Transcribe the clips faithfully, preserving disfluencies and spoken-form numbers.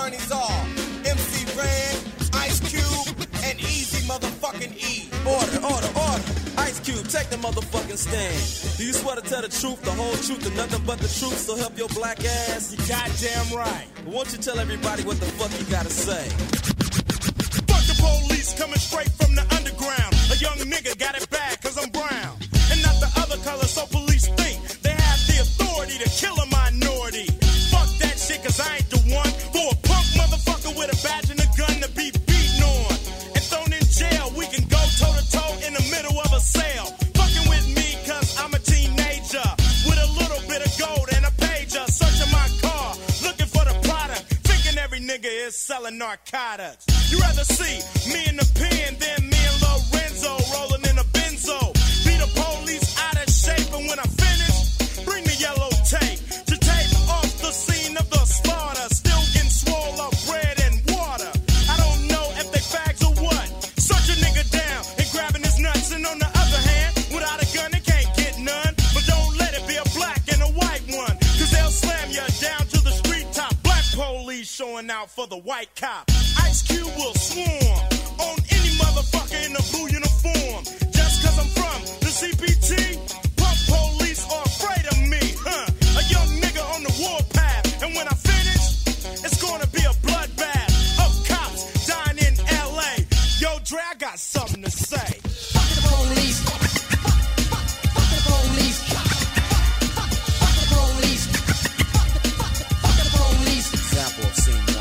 attorneys are M C Ren, Ice Cube, and Easy motherfucking E. Order, order, order. Ice Cube, take the motherfucking stand. Do you swear to tell the truth, the whole truth, and nothing but the truth, so help your black ass? You goddamn right. But won't you tell everybody what the fuck you gotta say? Fuck the police coming straight from the underground. A young nigga got it bad cause I'm brown. And not the other color, so police think they have the authority to kill a minority. Fuck that shit cause I ain't the one for a punk motherfucker with a badge and a gun to be beaten on and thrown in jail. We can go toe to toe in the middle of a sale. Fucking with me cause I'm a teenager with a little bit of gold and a pager. Searching my car, looking for the product, thinking every nigga is selling narcotics. You rather see me in the pen than me and Lorenzo rolling in a benzo. Be the police out of shape, and when I finish, bring the yellow tape to tape off the scene of the slaughter. Still getting swole up bread and water. I don't know if they fags or what. Search a nigga down and grabbing his nuts, and on the other hand, without a gun, they can't get none. But don't let it be a black and a white one, cause they'll slam you down to the street top. Black police showing out for the white cop. Ice Cube will swarm on any motherfucker in a blue uniform. Just cause I'm from the C P T, punk police are afraid of me, huh? A young nigga on the warpath, and when I finish, it's gonna be a bloodbath of cops dying in L A. Yo, Dre, I got something to say. Fuck the police. Fuck the police. Fuck the police. Fuck the police. Example of scene one.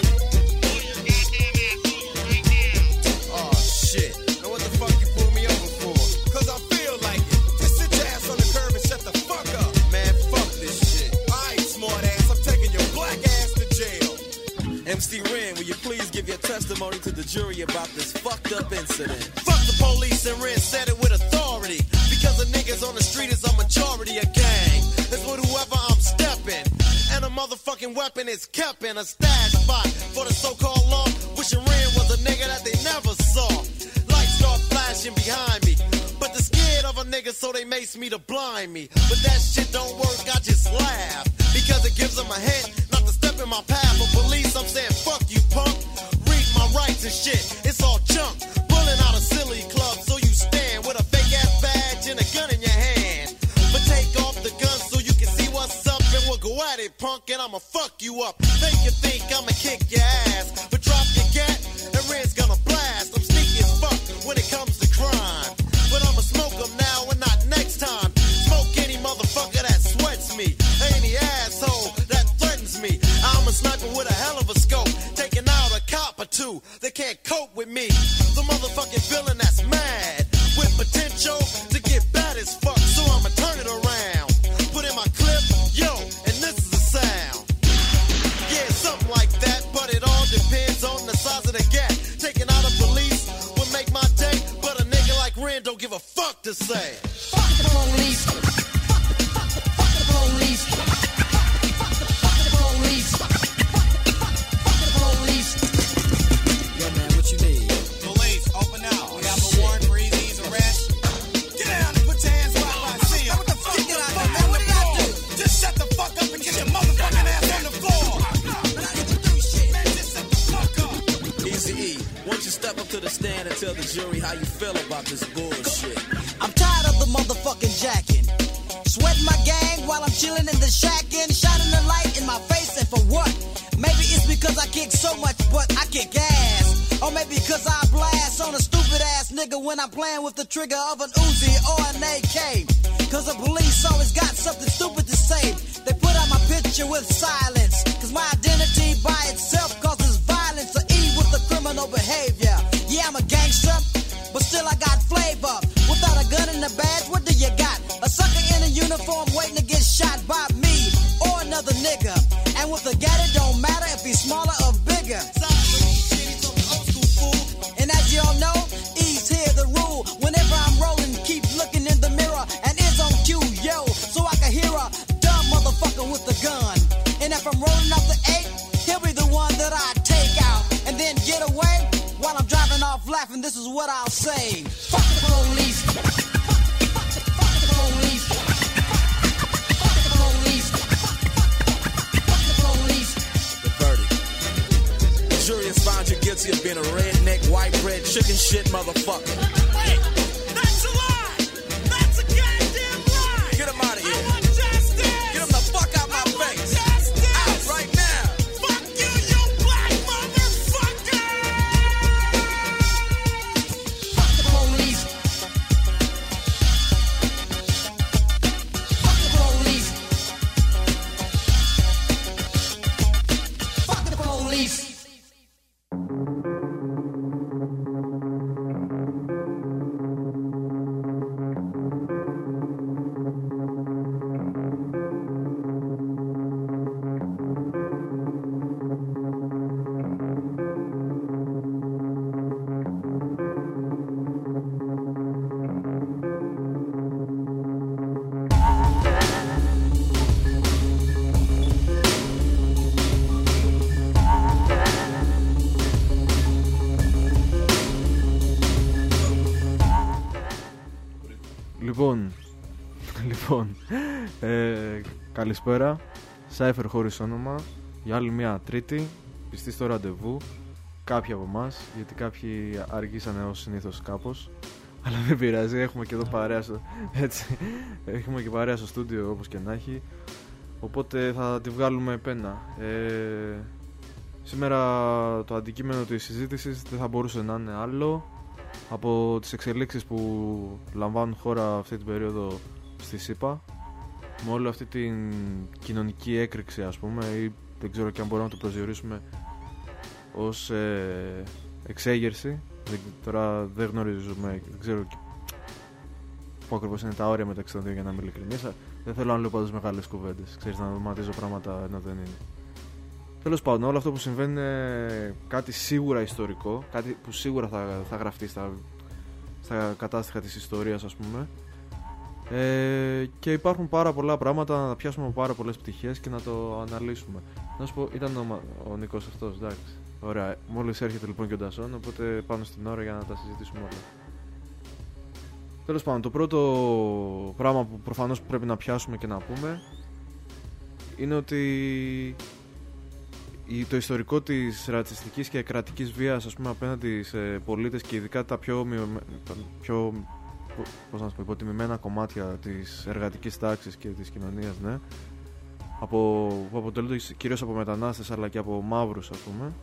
Oh shit. Now what the fuck you pull me over for? Cause I feel like it. Just sit your ass on the curb and shut the fuck up. Man, fuck this shit. Alright, smart ass, I'm taking your black ass to jail. M C Ren, will you please give your testimony to the jury about this fucked up incident? Fuck the police, and Ren said it with authority. Because the niggas on the street is a majority of gang. That's with whoever I'm stepping. And a motherfucking weapon is kept in a stash spot for the so-called law. Wishing Ren was a nigga that they never saw. Lights start flashing behind me, but they're scared of a nigga, so they mace me to blind me. But that shit don't work, I just laugh, because it gives them a hint not to step in my path. For police, I'm saying fuck you, punk. Read my rights and shit, it's all junk. Pulling out a silly club, so you stand with a fake ass badge and a gun in your hand. But take off the gun so you can see what's up, and we'll go at it, punk, and I'ma fuck you up. Make you think I'ma kick your ass, but drop your gat, and Ren's gonna blast. I'm sneaky as fuck when it comes to crime, but I'ma smoke them now and not next time. Smoke any motherfucker that sweats me, any asshole that threatens me. I'm a sniper with a hell of a scope, taking out a cop or two. They can't cope with me. The motherfucking villain that's mad with potential to get bad as fuck, so I'ma turn it around. Put in my clip, yo, and this is the sound. Yeah, something like that, but it all depends on the size of the gap. Taking out a police would make my day, but a nigga like Ren don't give a fuck to say. Fuck the police. Fuck the police. Fuck the police. Fuck the police. Yo, man, what you need? Police, open up. We have a warrant for Easy's arrest. Get down and put your hands up. I see him. What the fuck? Get out of there, man. What do you got to do? Just shut the fuck up and get your motherfucking ass on the floor. But I didn't do shit. Man, just shut the fuck up. Easy E, won't you step up to the stand and tell the jury how you feel about this bullshit? I'm tired of the motherfucking jacking. Sweating my gang while I'm chilling in the shack and shining the light in my face, and for what? Maybe it's because I kick so much, but I kick ass. Or maybe because I blast on a stupid ass nigga when I'm playing with the trigger of an Uzi or an A K. Cause the police always got something stupid to say. They put out my picture with silence, cause my identity by itself causes violence or E with the criminal behavior. Yeah, I'm a gangster, but still I got flavor. Without a gun and a badge, what do you got? A sucker in a uniform waiting to get shot by me or another nigga. And with a gat, it don't matter if he's smaller or bigger. And as y'all know, E's here the rule. Whenever I'm rolling, keep looking in the mirror and it's on cue, yo, so I can hear a dumb motherfucker with a gun. And if I'm rolling up the eight, he'll be the one that I take out and then get away while I'm driving off laughing. This is what I'll say: fuck the police. Fuck the police. Fuck the police. Fuck the police. The verdict. find you guilty of being a redneck, white bread, chicken shit motherfucker. Wait, that's a lie. That's a goddamn lie. Get him out of here. I want justice. Get him the fuck out my I want face. justice. Out right now. Fuck you, you black motherfucker. Fuck the police. Fuck the police. Fuck the police. Λοιπόν, λοιπόν ε, καλησπέρα, Cypher χωρίς όνομα, για άλλη μια τρίτη, πιστοί στο ραντεβού, κάποιοι από εμάς, γιατί κάποιοι αργήσανε ως συνήθως κάπως, αλλά δεν πειράζει, έχουμε και εδώ παρέα στο, έτσι, έχουμε και παρέα στο στούντιο όπως και να έχει, οπότε θα τη βγάλουμε πένα. Ε, σήμερα το αντικείμενο της συζήτησης δεν θα μπορούσε να είναι άλλο από τις εξελίξεις που λαμβάνουν χώρα αυτή την περίοδο στη ΣΥΠΑ, με όλη αυτή την κοινωνική έκρηξη, ας πούμε, ή δεν ξέρω και αν μπορούμε να το προσδιορίσουμε ως ε, εξέγερση. Δεν, τώρα δεν γνωρίζουμε, δεν ξέρω πού ακριβώς είναι τα όρια μεταξύ των δύο, για να είμαι ειλικρινής. Δεν θέλω να λέω πάντως μεγάλες κουβέντες, ξέρεις, να δωματίζω πράγματα ενώ δεν είναι. Τέλος πάντων, όλο αυτό που συμβαίνει είναι κάτι σίγουρα ιστορικό, κάτι που σίγουρα θα, θα γραφτεί στα, στα κατάστοιχα της ιστορίας, ας πούμε. Ε, και υπάρχουν πάρα πολλά πράγματα να πιάσουμε από πάρα πολλές πτυχές και να το αναλύσουμε. Να σου πω, ήταν ο, ο Νικός αυτός, εντάξει. Ωραία, μόλις έρχεται λοιπόν και ο Ντασόν, οπότε πάνω στην ώρα για να τα συζητήσουμε όλα. Τέλος πάντων, το πρώτο πράγμα που προφανώς πρέπει να πιάσουμε και να πούμε είναι ότι το ιστορικό της ρατσιστικής και κρατικής βίας, ας πούμε, απέναντι σε πολίτες και ειδικά τα πιο, τα πιο πώς να πω, υποτιμημένα κομμάτια της εργατικής τάξης και της κοινωνίας, ναι, από, που αποτελούνται κυρίως από μετανάστες αλλά και από μαύρους, ας πούμε.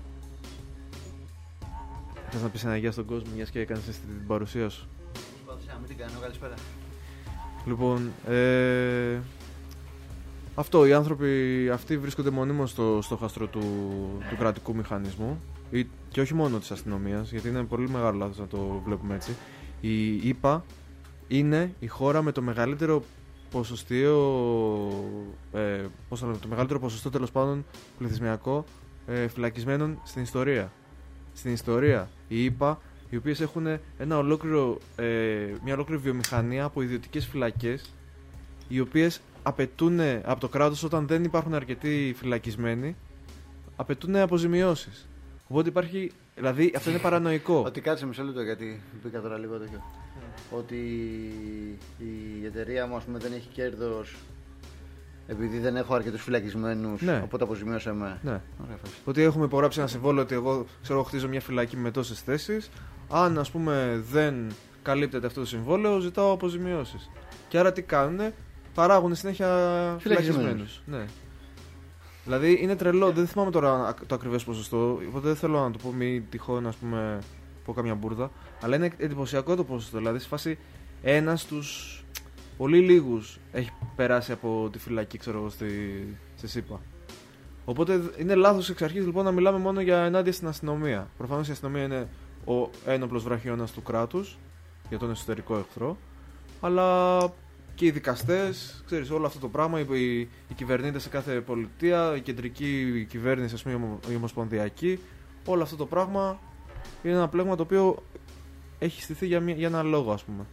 Θες να πεις ένα γεια στον κόσμο, μιας και έκανες την παρουσία σου? Προσπάθησα να μην την κάνω, καλησπέρα. Λοιπόν, ε, αυτό, οι άνθρωποι αυτοί βρίσκονται μονίμως στο στόχαστρο του, του κρατικού μηχανισμού, ή, και όχι μόνο της αστυνομίας, γιατί είναι πολύ μεγάλο λάθος να το βλέπουμε έτσι. Η ΗΠΑ είναι η χώρα με το μεγαλύτερο ποσοστίο, ε, πώς θα λέμε, το μεγαλύτερο ποσοστό τέλος πάντων πληθυσμιακό ε, φυλακισμένων στην ιστορία. Στην ιστορία, οι ΗΠΑ, οι οποίες έχουν ένα ολόκληρο, ε, μια ολόκληρη βιομηχανία από ιδιωτικές φυλακές, οι οποίες απαιτούν από το κράτος, όταν δεν υπάρχουν αρκετοί φυλακισμένοι, απαιτούν αποζημιώσεις. Οπότε υπάρχει, δηλαδή αυτό είναι παρανοϊκό. Ότι κάτσε μισό λεπτό, γιατί μπήκα τώρα λίγο τέτοιο. Mm. Ότι η εταιρεία μου, ας πούμε, δεν έχει κέρδος επειδή δεν έχω αρκετούς φυλακισμένους, ναι, οπότε αποζημίωσε με. Ναι. Ωραία, ότι έχουμε υπογράψει ένα συμβόλαιο ότι εγώ ξέρω, χτίζω μια φυλακή με τόσες θέσεις. Αν, ας πούμε, δεν καλύπτεται αυτό το συμβόλαιο, ζητάω αποζημιώσεις. Και άρα τι κάνουνε? Παράγουν συνέχεια φυλακισμένους. Ναι. Δηλαδή είναι τρελό, δεν θυμάμαι τώρα το ακριβές ποσοστό, οπότε δεν θέλω να το πω, μη τυχόν, ας πούμε, πω καμιά μπουρδα, αλλά είναι εντυπωσιακό το ποσοστό. Δηλαδή, στη φάση ένας στους πολύ λίγους έχει περάσει από τη φυλακή, ξέρω εγώ, στη, στη ΣΥΠΑ. Οπότε είναι λάθος εξ αρχής λοιπόν να μιλάμε μόνο για ενάντια στην αστυνομία. Προφανώς η αστυνομία είναι ο ένοπλος βραχιώνας του κράτους για τον εσωτερικό εχθρό, αλλά και οι δικαστές, ξέρεις, όλο αυτό το πράγμα, οι, οι κυβερνήτες σε κάθε πολιτεία, η κεντρική κυβέρνηση, ας πούμε, η ομοσπονδιακή, όλο αυτό το πράγμα είναι ένα πλέγμα το οποίο έχει στηθεί για, μια, για ένα λόγο, ας πούμε.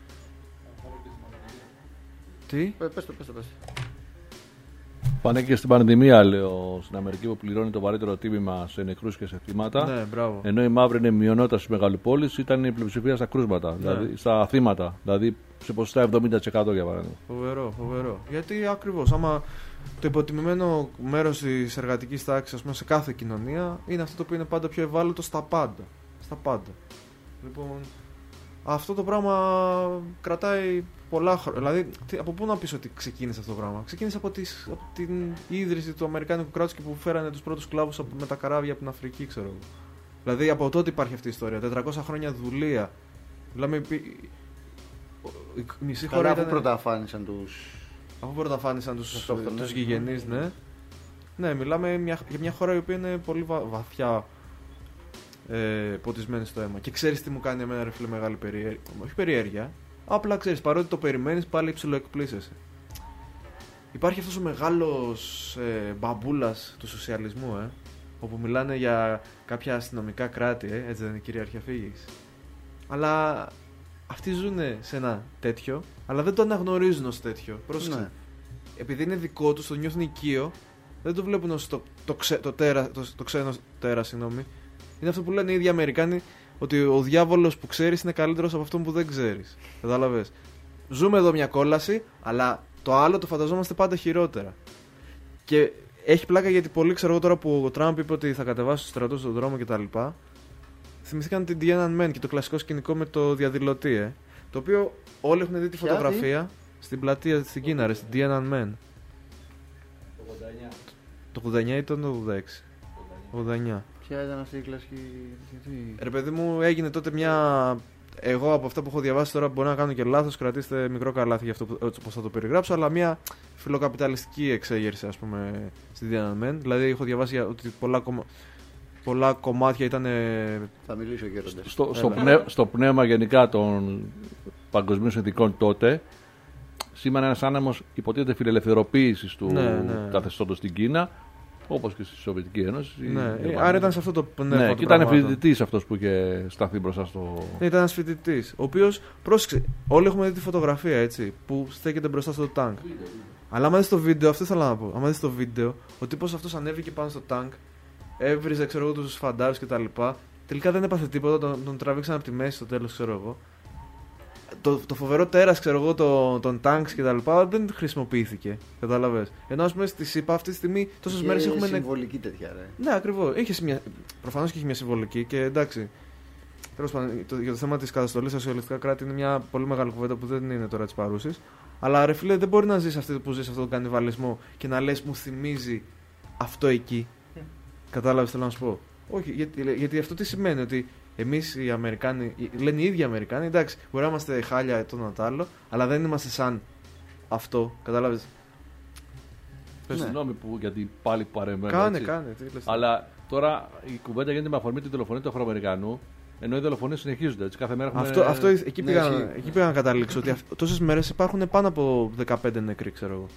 Τι? Πες το, πες το, πες το. Πανέκει στην πανδημία, λέω, στην Αμερική, που πληρώνει το βαρύτερο τίμημα σε νεκρούς και σε θύματα. Ναι, μπράβο. Ενώ η μαύρη είναι μειονότητα στις μεγαλοπόλεις, ήταν η πλειοψηφία στα κρούσματα, ναι, δηλαδή στα θύματα. Δηλαδή σε ποσοστά εβδομήντα τοις εκατό για παράδειγμα. Φοβερό, φοβερό. Γιατί ακριβώς, άμα το υποτιμημένο μέρος της εργατικής τάξης, ας πούμε, σε κάθε κοινωνία είναι αυτό το οποίο είναι πάντα πιο ευάλωτο στα πάντα. Στα πάντα. Λοιπόν, αυτό το πράγμα κρατάει πολλά χρόνια. Δηλαδή, από πού να πεις ότι ξεκίνησε αυτό το πράγμα? Ξεκίνησε από, τις, από την ίδρυση του Αμερικάνικου κράτους και που φέρανε τους πρώτους σκλάβους με τα καράβια από την Αφρική, ξέρω εγώ. Δηλαδή, από τότε υπάρχει αυτή η ιστορία. τετρακόσια χρόνια δουλεία. Δηλαδή, η μισή χώρα. Καλά, ήταν... αφού πρώτα αφάνισαν τους. Αφού πρώτα αφάνισαν τους, τους γηγενείς, ναι. Ναι, μιλάμε μια, για μια χώρα η οποία είναι πολύ βα, βαθιά ε, ποτισμένη στο αίμα. Και ξέρεις τι μου κάνει εμένα, ρε φίλε, μεγάλη περιέργεια? Όχι περιέργεια. Απλά ξέρεις, παρότι το περιμένεις, πάλι ψιλοεκπλήσεσαι. Υπάρχει αυτός ο μεγάλος ε, μπαμπούλας του σοσιαλισμού, ε, όπου μιλάνε για κάποια αστυνομικά κράτη, ε, έτσι δεν είναι, κυριαρχία φύγης. Αλλά αυτοί ζουν σε ένα τέτοιο, αλλά δεν το αναγνωρίζουν ως τέτοιο. Πρόσεξε. Ναι. Επειδή είναι δικό τους, το νιώθουν οικείο, δεν το βλέπουν ως το, το, ξε, το, τέρα, το, το ξένο τέρα, συγγνώμη. Είναι αυτό που λένε οι ίδιοι Αμερικάνοι, ότι ο διάβολος που ξέρεις είναι καλύτερος από αυτόν που δεν ξέρεις. Κατάλαβες. Ζούμε εδώ μια κόλαση, αλλά το άλλο το φανταζόμαστε πάντα χειρότερα. Και έχει πλάκα γιατί πολλοί, ξέρω εγώ, τώρα που ο Τραμπ είπε ότι θα κατεβάσει τους στρατούς στον δρόμο κτλ. Θυμηθήκαν την Tiananmen και το κλασικό σκηνικό με το διαδηλωτή, ε, το οποίο όλοι έχουν δει τη φωτογραφία. Ποια, στην πλατεία στην Κίνα, ρε, στην Tiananmen. Το ογδόντα εννιά. Το ογδόντα εννιά ή το ογδόντα έξι? ογδόντα εννιά. Ποια ήταν αυτή η κλασική? Ρε παιδί μου, έγινε τότε μια... Εγώ από αυτά που έχω διαβάσει τώρα, μπορεί να κάνω και λάθος, κρατήστε μικρό καλάθι για αυτό που θα το περιγράψω, αλλά μια φιλοκαπιταλιστική εξέγερση, ας πούμε, στην Tiananmen. Δηλαδή έχω διαβάσει ότι πολλά κομμα... πολλά κομμάτια ήταν. Θα μιλήσω και στο, στο, πνε, στο πνεύμα γενικά των παγκοσμίων συνθηκών τότε, σήμερα ένας άνεμος υποτίθεται φιλελευθεροποίησης του ναι, ναι. καθεστώτος στην Κίνα, όπως και στη Σοβιετική Ένωση. Ναι, άρα ήταν σε αυτό το πνεύμα. Ναι, και ήταν φοιτητής αυτός που είχε σταθεί μπροστά στο. Ναι, ήταν ένας φοιτητής, ο οποίος, πρόσεξε, όλοι έχουμε δει τη φωτογραφία, έτσι, που στέκεται μπροστά στο τάγκ. Αλλά άμα δεις το βίντεο, αυτό ήθελα να πω. Άμα δεις το βίντεο, ο τύπος αυτός ανέβηκε πάνω στο τάγκ, έβριζε, ξέρω εγώ, τους φαντάρους κτλ. Τελικά δεν έπαθε τίποτα, τον, τον τραβήξαν από τη μέση στο τέλος, ξέρω εγώ. Το, το φοβερό τέρας, ξέρω εγώ, το, των τάγκς κτλ. Δεν χρησιμοποιήθηκε. Κατάλαβες. Ενώ, ας πούμε, στη ΣΥΠΑ αυτή τη στιγμή τόσες μέρες έχουμε. Είναι συμβολική τέτοια, ρε. Ναι, ακριβώς. Προφανώς και έχει μια συμβολική και εντάξει. Τέλος πάντων, το, για το θέμα της καταστολής στα σοσιαλιστικά κράτη είναι μια πολύ μεγάλη κουβέντα που δεν είναι τώρα της παρούσης. Αλλά ρε φίλε, δεν μπορεί να ζεις αυτή που ζεις αυτόν τον κανιβαλισμό και να λες μου θυμίζει αυτό εκεί. Κατάλαβες, θέλω να σου πω. Όχι, γιατί, γιατί αυτό τι σημαίνει, ότι εμείς οι Αμερικάνοι, λένε οι ίδιοι Αμερικάνοι, εντάξει, μπορεί να είμαστε χάλια το ένα το άλλο, αλλά δεν είμαστε σαν αυτό, κατάλαβες. Πες συγγνώμη που γιατί πάλι παρεμβαίνω. Κάνε, έτσι. κάνε. Τι λες. Αλλά τώρα η κουβέντα γίνεται με αφορμή τη δολοφονία του Αφροαμερικανού, ενώ οι δολοφονίες συνεχίζονται. Έτσι, κάθε μέρα έχουμε... Αυτό, αυτό εκεί, ναι, πήγα, ναι, εκεί πήγα να καταλήξω, ότι τόσες μέρες υπάρχουν πάνω από δεκαπέντε νεκροί, ξέρω εγώ.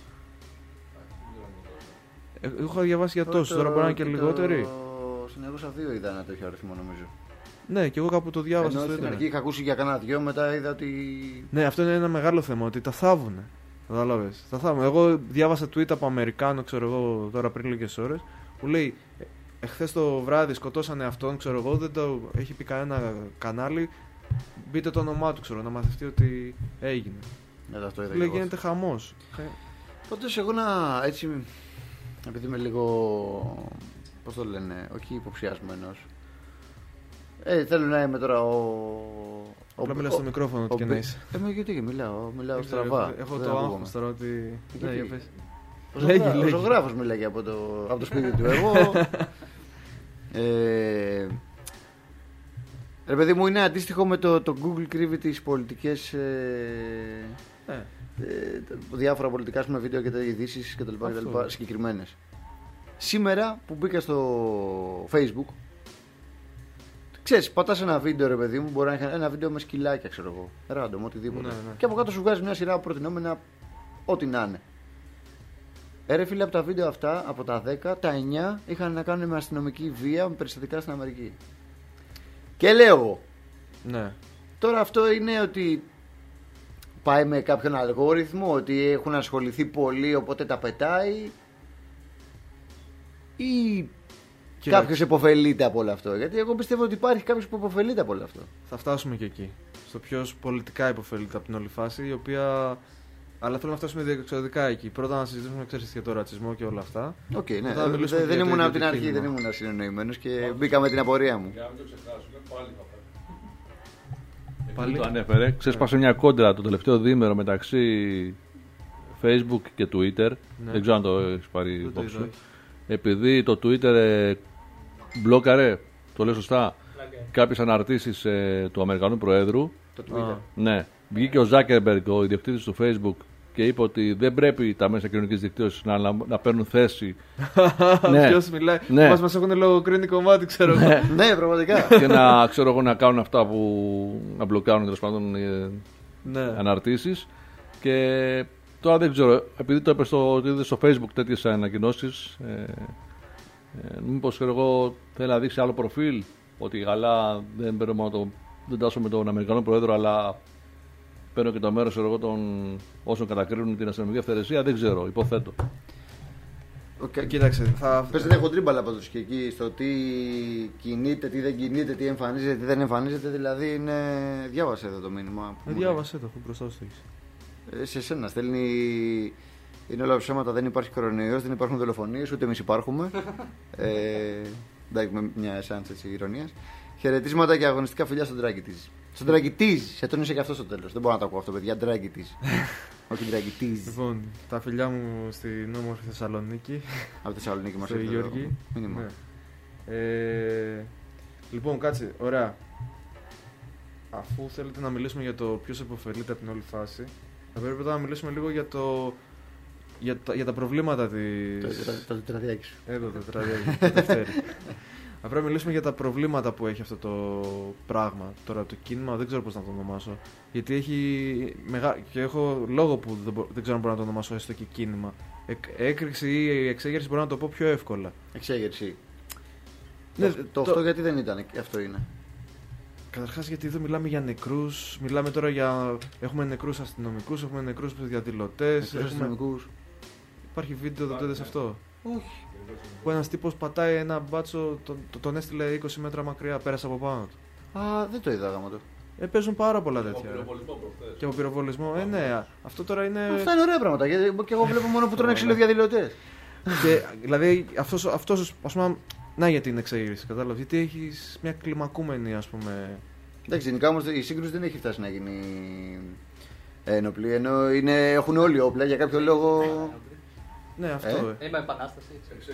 Εγώ είχα διαβάσει για τόσους, τώρα μπορεί να είναι και λιγότεροι. Στην εννιακόσια δύο είδα ένα τέτοιο αριθμό, νομίζω. Ναι, και εγώ κάπου το διάβασα. Ενώ στην αρχή είχα ακούσει για κανένα δυο, μετά είδα ότι. Ναι, αυτό είναι ένα μεγάλο θέμα, ότι τα θάβουνε. Κατάλαβες. Τα θάβουνε. Εγώ διάβασα tweet από Αμερικάνο, ξέρω εγώ, τώρα πριν λίγες ώρες, που λέει εχθές το βράδυ σκοτώσανε αυτόν, ξέρω εγώ, δεν το έχει πει κανένα κανάλι. Μπείτε το όνομά του, ξέρω, να μαθευτεί ότι έγινε. Ναι, αυτό είδα. Λέει γίνεται χαμός. Πάντως εγώ να έτσι. Επειδή είμαι λίγο. Πώς το λένε, όχι υποψιασμένος. Ε, θέλω να είμαι τώρα ο. Απλά μιλάω στο μικρόφωνο ότι και να είσαι. Ε, γιατί μιλάω, μιλάω στραβά. Έχω το άγχος τώρα ότι. Ναι, για πες. Ο ζωγράφος μιλάει από το, από το σπίτι του. Εγώ. ε, ρε παιδί μου, είναι αντίστοιχο με το, το Google κρύβει τις πολιτικές. Ε, ε. Ε, διάφορα πολιτικά με βίντεο και τα ειδήσεις κτλ. Συγκεκριμένες. Σήμερα που μπήκα στο Facebook, ξέρεις, πατάς ένα βίντεο, ρε παιδί μου, μπορεί να έχει ένα βίντεο με σκυλάκια, ξέρω εγώ, random, οτιδήποτε. Ναι, ναι. Και από κάτω σου βγάζει μια σειρά προτινόμενα, ό,τι να είναι. Ε, ρε φίλε, από τα βίντεο αυτά, από τα δέκα, τα εννιά είχαν να κάνουν με αστυνομική βία, με περιστατικά στην Αμερική. Και λέω εγώ, ναι. Τώρα αυτό είναι ότι πάει με κάποιον αλγόριθμο, ότι έχουν ασχοληθεί πολύ, οπότε τα πετάει. Ή κάποιος υποφελείται από όλο αυτό. Γιατί εγώ πιστεύω ότι υπάρχει κάποιος που υποφελείται από όλο αυτό. Θα φτάσουμε και εκεί. Στο ποιος πολιτικά υποφελείται από την όλη φάση, η οποία Αλλά θέλω να φτάσουμε διεξοδικά εκεί. Πρώτα να συζητήσουμε, ξέρεις, για το ρατσισμό και όλα αυτά. Οκ, okay, ναι. Μετά να μιλήσουμε Δεν, για δεν το ήμουν από την ιδιωτικό αρχή, κίνημα. δεν ήμουν συνεννοημένος και μπήκα με την απορία μου. Για να μην το ξεχάσουμε, πάλι θα Πάλι. Πάλι το ανέφερε. Ξέσπασε μια κόντρα το τελευταίο διήμερο μεταξύ Facebook και Twitter. Ναι. Δεν ξέρω αν το έχει πάρει Δεν το υπόψη είδα, σου. όχι. Επειδή το Twitter ε, μπλόκαρε, το λέω σωστά, κάποιες αναρτήσεις ε, του Αμερικανού Προέδρου. Το Twitter. Α, Ναι. Βγήκε ο Ζάκερμπεργκ, ο ιδιοκτήτης του Facebook, και είπε ότι δεν πρέπει τα μέσα κοινωνικής δικτύωσης να, να, να παίρνουν θέση. Ναι. Ποιος μιλάει. Ναι. Μας, μας έχουν λογοκρίνει κομμάτι, ξέρω εγώ. Ναι, πραγματικά. Και να, ξέρω εγώ, να κάνουν αυτά που να μπλοκάρουν τέλος πάντων ε, Ναι. αναρτήσεις. Και τώρα δεν ξέρω, επειδή το είπε στο, ότι είδε στο Facebook τέτοιες ανακοινώσεις, ε, ε, μήπως ξέρω εγώ θέλει να δείξει άλλο προφίλ, ότι καλά δεν παίρνω μόνο το, δεν τάσω με τον Αμερικανό Πρόεδρο, αλλά παίρνω και το μέρος ξέρω εγώ, των όσων κατακρίνουν την αστυνομική αυθαιρεσία. Δεν ξέρω, υποθέτω. Okay. Κοίταξε, θα. Παίζετε χοντρίμπαλα πάντως και εκεί στο τι κινείται, τι δεν κινείται, τι εμφανίζεται, τι δεν εμφανίζεται. Δηλαδή είναι. Διάβασε εδώ το μήνυμα. που Ε, μου διάβασε το, αφού μπροστά σου το έχεις. λέει. Ε, σε σένα στέλνει. Είναι όλα ψέματα, δεν υπάρχει κορονοϊός, δεν υπάρχουν δολοφονίες, ούτε εμείς υπάρχουμε. ε, εντάξει, με μια εσάνς ηρωνίας. Χαιρετίσματα και αγωνιστικά φιλιά στον Τράγκη της. Στον Τράγκη της! Σε τόνισε και αυτό στο τέλος. Δεν μπορώ να το ακούω αυτό, παιδιά. Τράγκη της. Όχι Τράγκη της. Λοιπόν, τα φιλιά μου στην όμορφη Θεσσαλονίκη. Από τη Θεσσαλονίκη μας Στο ήρθε Γιώργη. το μήνυμα. Ναι. Ε, λοιπόν, κάτσε, ωραία. Αφού θέλετε να μιλήσουμε για το ποιος επωφελείται από την όλη φάση, θα πρέπει πρώτα να μιλήσουμε λίγο για, το, για, τα, για τα προβλήματα της. Το- Το τετραδιάκι σου. Εδώ το τετραδιάκι, το Δευτέρι. Θα πρέπει να μιλήσουμε για τα προβλήματα που έχει αυτό το πράγμα. Τώρα το κίνημα δεν ξέρω πώς να το ονομάσω. Γιατί έχει μεγα... και έχω λόγο που δεν, μπο... δεν ξέρω αν μπορώ να το ονομάσω έστω και κίνημα. Εκ... Έκρηξη ή εξέγερση μπορώ να το πω πιο εύκολα. Εξέγερση. Ναι, το, το, το- αυτό γιατί δεν ήταν, αυτό είναι. Καταρχάς γιατί εδώ μιλάμε για νεκρούς, μιλάμε τώρα για... Έχουμε νεκρούς αστυνομικούς, έχουμε νεκρούς διαδηλωτές, Τους έχουμε... αστυνομικούς. Υπάρχει βίντεο, δεν το είδες αυτό. Όχι. Που ένας τύπος πατάει ένα μπάτσο, τον, τον έστειλε είκοσι μέτρα μακριά, πέρασε από πάνω του. Α, δεν το είδα γάμα το. Ε, παίζουν πάρα πολλά τέτοια. ρε. Και από πυροβολισμό. Ε, ναι, αυτό τώρα είναι. Αυτά είναι ωραία πράγματα. Γιατί και εγώ βλέπω μόνο που τρώνε ξύλο διαδηλωτές. Και, δηλαδή αυτός, αυτός ας πούμε. Να γιατί είναι εξέγερση, κατάλαβε. Γιατί έχει μια κλιμακούμενη, ας πούμε. Εντάξει, γενικά όμως η σύγκρουση δεν έχει φτάσει να γίνει ένοπλη. Ενώ είναι, έχουν όλοι όπλα για κάποιο λόγο. Ναι, αυτό. Ε. Δεν είπα επανάσταση.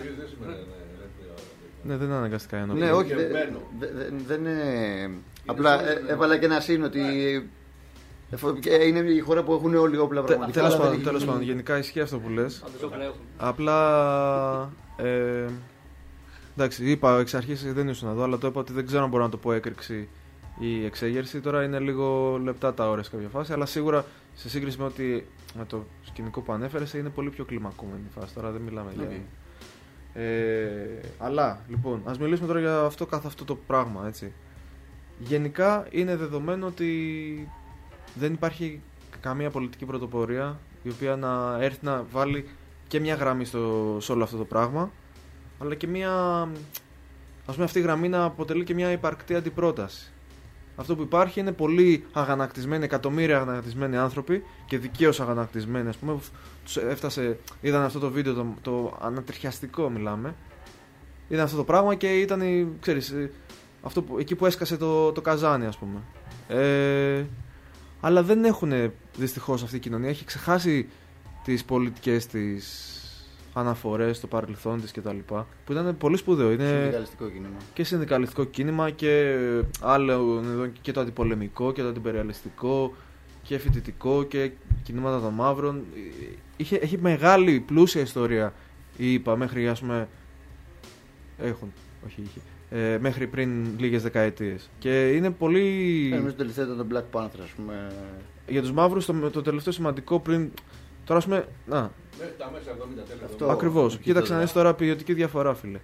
Ναι, δεν είναι αναγκαστικά ενόπλη. Ναι, όχι. δε- δε- δε- Δεν είναι. Απλά ε, έβαλα και ένα σύν ότι. εφο- και είναι η χώρα που έχουν όλοι όπλα πραγματικά. Τέλος αλλά δεν πάντων, έχει τέλος γίνει. πάντων, γενικά ισχύει αυτό που λες. Αν δεν το έχουν. Απλά. Ε, εντάξει, είπα εξ αρχής δεν ήσουν εδώ, αλλά το είπα ότι δεν ξέρω αν μπορώ να το πω έκρηξη ή εξέγερση. Τώρα είναι λίγο λεπτά τα ώρες σε κάποια φάση, αλλά σίγουρα σε σύγκριση με, ότι, με το σκηνικό που ανέφερες είναι πολύ πιο κλιμακούμενη η φάση. Τώρα δεν μιλάμε για. Okay. Ε, αλλά, λοιπόν, ας μιλήσουμε τώρα για αυτό καθ' αυτό το πράγμα, έτσι. Γενικά είναι δεδομένο ότι δεν υπάρχει καμία πολιτική πρωτοπορία η οποία να έρθει να βάλει και μια γραμμή στο, σε όλο αυτό το πράγμα, αλλά και μια, ας πούμε, αυτή η γραμμή να αποτελεί και μια υπαρκτή αντιπρόταση. Αυτό που υπάρχει είναι πολύ αγανακτισμένοι, εκατομμύρια αγανακτισμένοι άνθρωποι και δικαίως αγανακτισμένοι, ας πούμε, που τους έφτασε, είδαν αυτό το βίντεο, το, το ανατριχιαστικό μιλάμε, είδαν αυτό το πράγμα και ήταν, η- ξέρεις, ε, αυτό που, εκεί που έσκασε το, το καζάνι, ας πούμε. Ε, αλλά δεν έχουν, δυστυχώς, αυτή η κοινωνία έχει ξεχάσει τις πολιτικές της αναφορές στο παρελθόν της κτλ. Που ήταν πολύ σπουδαίο. Είναι Συνδικαλιστικό κίνημα. και συνδικαλιστικό κίνημα και άλλο εδώ και το αντιπολεμικό και το αντιπεριαλιστικό και φοιτητικό και κινήματα των μαύρων. Είχε, έχει μεγάλη πλούσια ιστορία η ΙΠΑ μέχρι, ας πούμε, έχουν, όχι είχε, ε, μέχρι πριν λίγες δεκαετίες. Και είναι πολύ... Ε, Νομίζω το τελευταίο ήταν το Black Panther, ας πούμε. Για τους μαύρους το, το τελευταίο σημαντικό πριν... Τώρα, ας πούμε, να, Τα μέσα εβδομήντα τέλη. Αυτό. ακριβώς. εκεί Κοίταξε το να δεις τώρα ποιοτική διαφορά, φίλε.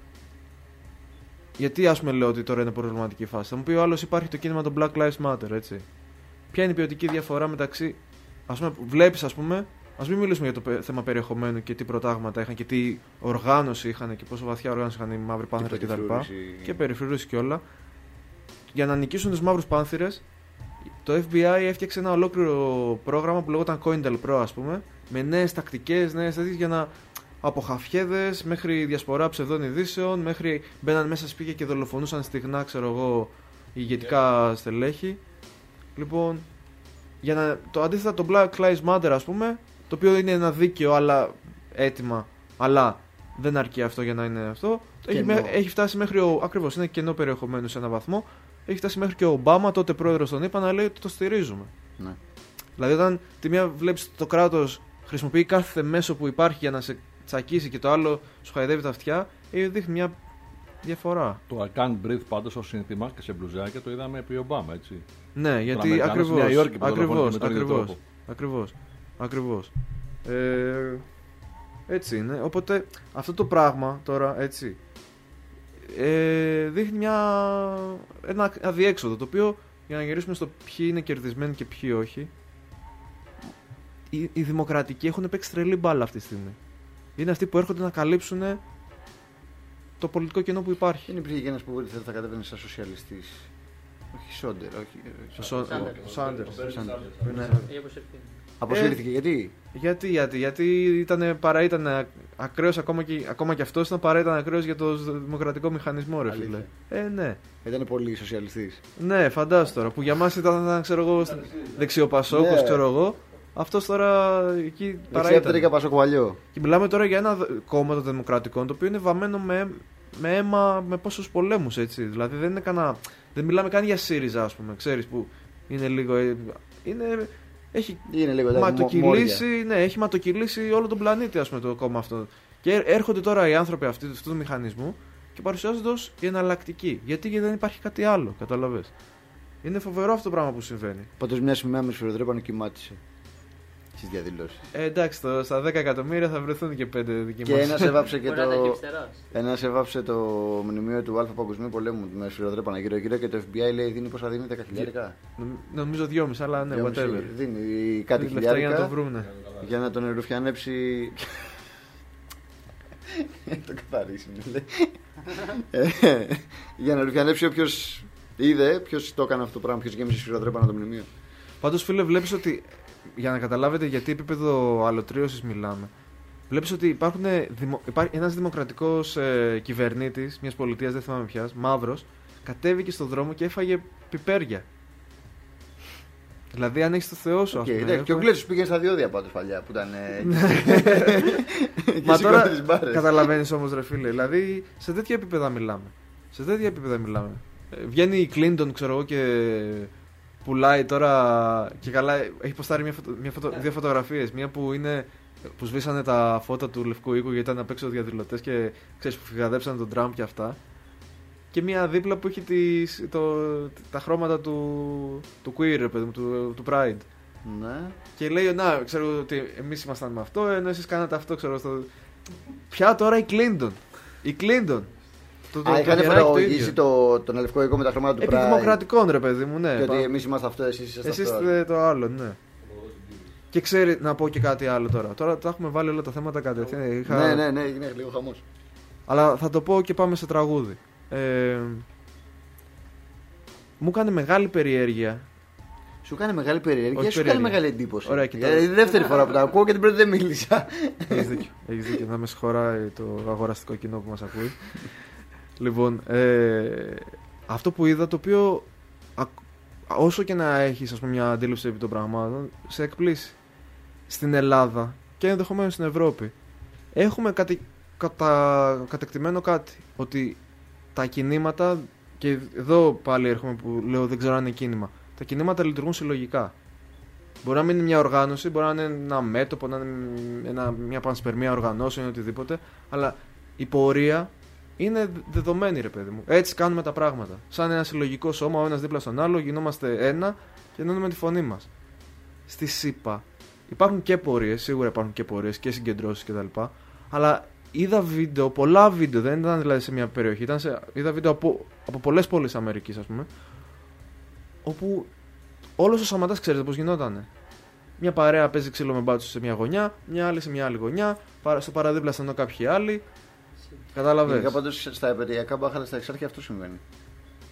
Γιατί, ας πούμε, λέω ότι τώρα είναι προβληματική η φάση. Θα μου πει ο άλλος υπάρχει το κίνημα των Black Lives Matter, έτσι. Ποια είναι η ποιοτική διαφορά μεταξύ. Ας πούμε, βλέπεις, ας πούμε, ας μην μιλήσουμε για το πε- θέμα περιεχομένου και τι προτάγματα είχαν και τι οργάνωση είχαν και πόσο βαθιά οργάνωση είχαν οι μαύροι πάνθυρες κτλ. περιφρούρηση. Και περιφρούρηση και όλα. Για να νικήσουν τους μαύρους πάνθυρες το εφ μπι άι έφτιαξε ένα ολόκληρο πρόγραμμα που λεγόταν COINTELPRO, ας πούμε, με νέες τακτικές, νέες τέτοιες για να. Από χαφιέδες μέχρι διασπορά ψευδών ειδήσεων, μέχρι μπαίναν μέσα σπίτια και δολοφονούσαν στιγνά, ξέρω εγώ, ηγετικά yeah. στελέχη. Λοιπόν, για να, το αντίθετα το Black Lives Matter, ας πούμε, το οποίο είναι ένα δίκαιο αλλά έτοιμα, αλλά δεν αρκεί αυτό για να είναι αυτό. Έχει, έχει φτάσει μέχρι ο. Ακριβώς, είναι κενό περιεχομένου σε έναν βαθμό. Έχει φτάσει μέχρι και ο Ομπάμα, τότε πρόεδρος των ΗΠΑ, να λέει ότι το στηρίζουμε. Ναι. Δηλαδή, όταν τη μία βλέπεις το κράτος χρησιμοποιεί κάθε μέσο που υπάρχει για να σε τσακίσει και το άλλο σου χαϊδεύει τα αυτιά, δείχνει μια διαφορά. Το I can't breathe πάντως ως σύνθημα και σε μπλουζάκια το είδαμε επί Ομπάμα, έτσι. Ναι, γιατί ακριβώς. Ακριβώς, ακριβώς, ακριβώς, ακριβώς. Ε, έτσι είναι. Οπότε αυτό το πράγμα τώρα, έτσι, ε, δείχνει μια, ένα αδιέξοδο, το οποίο, για να γυρίσουμε στο ποιοι είναι κερδισμένοι και ποιοι όχι, οι, οι δημοκρατικοί έχουν παίξει τρελή μπάλα αυτή τη στιγμή. Είναι αυτοί που έρχονται να καλύψουν το πολιτικό κενό που υπάρχει. Δεν υπήρχε ένας που θα κατέβαινε σαν σοσιαλιστής. Όχι Σόντερ, όχι. Σάντερ. Αποσύρθηκε, γιατί? Γιατί, γιατί, γιατί ήταν, παρά ήταν ακραίος, ακόμα και, ακόμα και αυτός ήταν παρά ήταν ακραίος για το δημοκρατικό μηχανισμό, ρε φίλε. Ε, ναι. Ήταν πολύ σοσιαλιστής. Ναι, φαντάσου τώρα, που για μας ήταν, ξέρω εγώ, δεξιοπασόκος, ξέρω εγώ. Αυτός τώρα εκεί παρά ήταν. Και μιλάμε τώρα για ένα κόμμα των Δημοκρατικών, το οποίο είναι βαμμένο με, με αίμα, με πόσους πολέμους, έτσι. Δηλαδή δεν είναι κανένα, δεν μιλάμε καν για ΣΥΡΙΖΑ, ας πούμε, ξέρεις, που είναι λίγο, είναι, έχει είναι λίγο, ματοκυλήσει, ναι, έχει ματοκυλήσει όλο τον πλανήτη, ας πούμε, το κόμμα αυτό. Και έρχονται τώρα οι άνθρωποι αυτοί, αυτού του μηχανισμού και παρουσιάζονται ως η εναλλακτική. Γιατί, γιατί δεν υπάρχει κάτι άλλο, καταλαβες. Είναι φοβερό αυτό το πράγμα που συμβαίνει. Πάντως μια σημαία με σφυροδρέπανο κοιμάτισε. Στις διαδηλώσεις. Ε, εντάξει, το, στα δέκα εκατομμύρια θα βρεθούν και πέντε δικοί μας. Και ένας έβαψε και το. Ένας έβαψε το μνημείο του Αλφα Παγκοσμίου Πολέμου με σφυροδρέπανα γύρω-γύρω και το εφ μπι άι λέει δίνει πόσα δίνει, δέκα χιλιάρικα. Νομίζω δυόμισι, αλλά ναι, whatever. Δίνει κάτι χιλιάρικα για να, το για να τον ρουφιανέψει. Το καθαρίσει, λέει. Για να ρουφιανέψει όποιος είδε, ποιος το έκανε αυτό το πράγμα, ποιος γέμισε σφυροδρέπανα το μνημείο. Πάντως, φίλε, βλέπεις ότι. Για να καταλάβετε γιατί επίπεδο αλωτρίωσης μιλάμε. Βλέπεις ότι υπάρχουν, δημο, υπάρχει ένας δημοκρατικός ε, κυβερνήτης μιας πολιτείας, δεν θυμάμαι ποιας, μαύρος, κατέβηκε στον δρόμο και έφαγε πιπέρια. Δηλαδή αν έχεις το Θεό σου, okay, ας πούμε. Και ο Γκλέτσος πήγαινε στα διόδια πάντως παλιά που ήταν. Μα τώρα καταλαβαίνεις όμως, ρε φίλε, δηλαδή σε τέτοια επίπεδα μιλάμε. Σε τέτοια επίπεδα μιλάμε. Ε, βγαίνει η Κλίντον, ξέρω εγώ, και πουλάει τώρα και καλά, έχει ποστάρει μια φωτο, μια φωτο, δύο φωτογραφίες. Μία που είναι που σβήσανε τα φώτα του Λευκού Οίκου γιατί ήταν απ' έξω διαδηλωτές και ξέρεις που φυγαδέψανε τον Τραμπ και αυτά. Και μία δίπλα που έχει τις, το, τα χρώματα του, του queer, παιδί μου, του, του Pride. Ναι. Και λέει, να, ξέρω ότι εμείς ήμασταν με αυτό, ενώ εσείς κάνατε αυτό, ξέρω. Στο... Πια τώρα η Κλίντον. Η Κλίντον. Το, το, Α, είχαν φορολογήσει το, τον Λευκό Οίκο με τα χρώματα του Pride. Επί δημοκρατικών, ρε παιδί μου, ναι. Και ότι εμείς είμαστε αυτό, εσείς είσαστε εσείς αυτό. Εσείς το άλλο, ναι. Και ξέρει, να πω και κάτι άλλο τώρα. Τώρα τα έχουμε βάλει όλα τα θέματα κατευθείαν. Είχα... Ναι, ναι, ναι, είναι λίγο χαμός. Αλλά θα το πω και πάμε σε τραγούδι. Ε, μου έκανε μεγάλη περιέργεια. Σου κάνει μεγάλη περιέργεια και σου κάνει μεγάλη εντύπωση. Ωραία, είναι η δεύτερη φορά που τα ακούω και την πρώτη δεν μίλησα. Έχεις δίκιο. Έχεις δίκιο. Να με συγχωράει το αγοραστικό κοινό που μας ακούει. Λοιπόν, ε, αυτό που είδα, το οποίο όσο και να έχεις, ας πούμε, μια αντίληψη επί των πραγμάτων, σε εκπλήσει. Στην Ελλάδα και ενδεχομένως στην Ευρώπη έχουμε κατε, κατα, κατεκτημένο κάτι, ότι τα κινήματα, και εδώ πάλι έρχομαι που λέω δεν ξέρω αν είναι κίνημα, τα κινήματα λειτουργούν συλλογικά. Μπορεί να μην είναι μια οργάνωση, μπορεί να είναι ένα μέτωπο, να είναι ένα, μια πανσπερμία οργανώσεων ή οτιδήποτε, αλλά η πορεία είναι δεδομένη, ρε παιδί μου. Έτσι κάνουμε τα πράγματα. Σαν ένα συλλογικό σώμα, ο ένας δίπλα στον άλλο, γινόμαστε ένα και ενώνουμε τη φωνή μας. Στη ΣΥΠΑ υπάρχουν και πορείες, σίγουρα υπάρχουν και πορείες και συγκεντρώσεις κτλ. Αλλά είδα βίντεο, πολλά βίντεο, δεν ήταν δηλαδή σε μια περιοχή, ήταν σε, είδα βίντεο από, από πολλές πόλεις Αμερικής, ας πούμε, όπου όλος ο Σαματάς, ξέρετε πώς γινότανε. Μια παρέα παίζει ξύλο με μπάτσους σε μια γωνιά, μια άλλη σε μια άλλη γωνιά, στο παραδίπλα στενό κάποιοι άλλοι. Κατάλαβες. Γενικά πάντως στα επαιτειακά μπάχαλα στα Εξάρχεια αυτό συμβαίνει.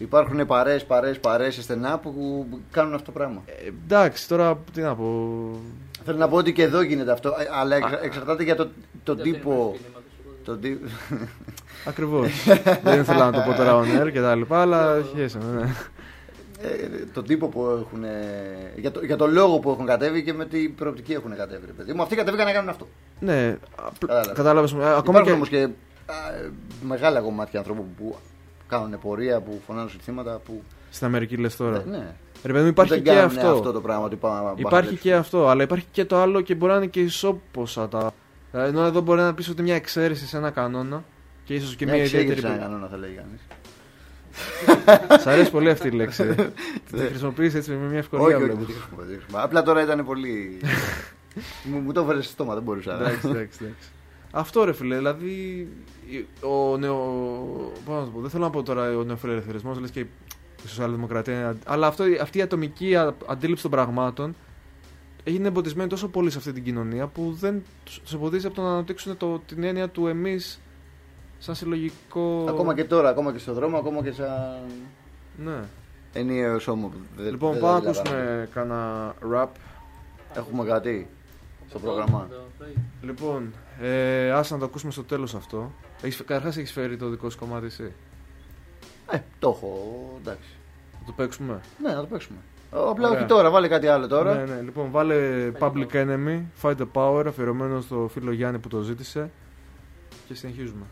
Υπάρχουν παρέες, παρέες, παρέες στενά που κάνουν αυτό το πράγμα. Ε, εντάξει, τώρα τι να πω. Θέλω να πω ότι και εδώ γίνεται αυτό, αλλά εξα, εξαρτάται για το, τον τύπο. Τον τύπο. Ακριβώς. Δεν ήθελα να το πω τώρα on air και τα λοιπά, αλλά χέσαμε, ναι. Ε, τον τύπο που έχουν. Για το, για το λόγο που έχουν κατέβει και με την προοπτική έχουν κατέβει. Ρε παιδί μου, αυτοί κατέβηκαν να κάνουν αυτό. Ναι, Κατάλαβες. κατάλαβες. Ακόμα Υπάρχουν και... όμως και α, μεγάλα κομμάτια ανθρώπων που κάνουν πορεία, που φωνάζουν συνθήματα. Που... Στην Αμερική λες τώρα. Ε, ναι. Ρε παιδί μου, υπάρχει δεν και αυτό. αυτό το πράγμα, ότι πάμε, υπάρχει και αυτό, αλλά υπάρχει και το άλλο και μπορεί να είναι και ισόποσα τα. Ενώ εδώ μπορεί να πεις ότι μια εξαίρεση σε ένα κανόνα και ίσως και μια, μια ιδιαίτερη. Σε ένα κανόνα θα λέει κανείς. Σ' αρέσει πολύ αυτή η λέξη. Τη χρησιμοποιείς έτσι με μια ευκολία. Όχι, όχι, δεν τη χρησιμοποιώ. Απλά τώρα ήταν πολύ. Μου το έφερε στο στόμα, δεν μπορούσα. Εντάξει, εντάξει. Αυτό ρε φίλε, δηλαδή. Ο νεο. Πώς να το πω, δεν θέλω να πω τώρα ο νεοφιλελευθερισμός, λες και η σοσιαλδημοκρατία. Αλλά αυτό, αυτή η ατομική αντίληψη των πραγμάτων έγινε εμποδισμένη τόσο πολύ σε αυτή την κοινωνία που δεν τους εμποδίζει από το να αναπτύξουν το, την έννοια του εμείς σαν συλλογικό. Ακόμα και τώρα, ακόμα και στον δρόμο, ακόμα και σαν. Ναι. Ενιαίο σώμα. Λοιπόν, πάμε να ακούσουμε κάνα rap. Έχουμε κάτι στο πρόγραμμα. Λοιπόν, ε, άσε να το ακούσουμε στο τέλος αυτό. Έχεις, καταρχάς έχεις φέρει το δικό σου κομμάτι εσύ. Ε, το έχω, εντάξει. Θα το παίξουμε. Ναι, να το παίξουμε. Απλά όχι τώρα, βάλε κάτι άλλο τώρα. Ναι, ναι, λοιπόν, βάλε Public Enemy, Fight the Power, αφιερωμένο στο φίλο Γιάννη που το ζήτησε. Και συνεχίζουμε.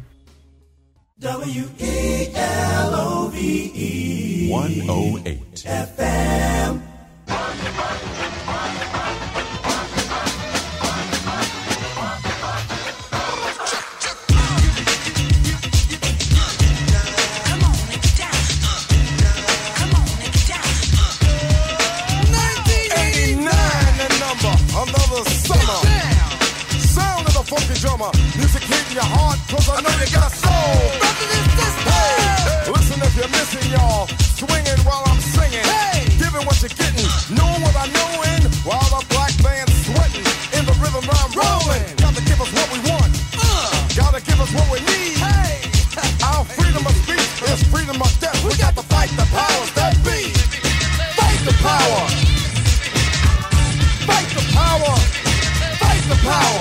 W E L O V E one oh eight F M. Funky drummer, music hitting your heart, cause I know you got soul. Hey, listen if you're missing, y'all. Swinging while I'm singing, hey, giving what you're getting, knowing what I know in, while the black band's sweating, in the rhythm I'm rolling. Gotta give us what we want, uh, gotta give us what we need. Hey, our freedom of speech is freedom of death. We got to fight the powers that be. Fight the power. Fight the power. Fight the power.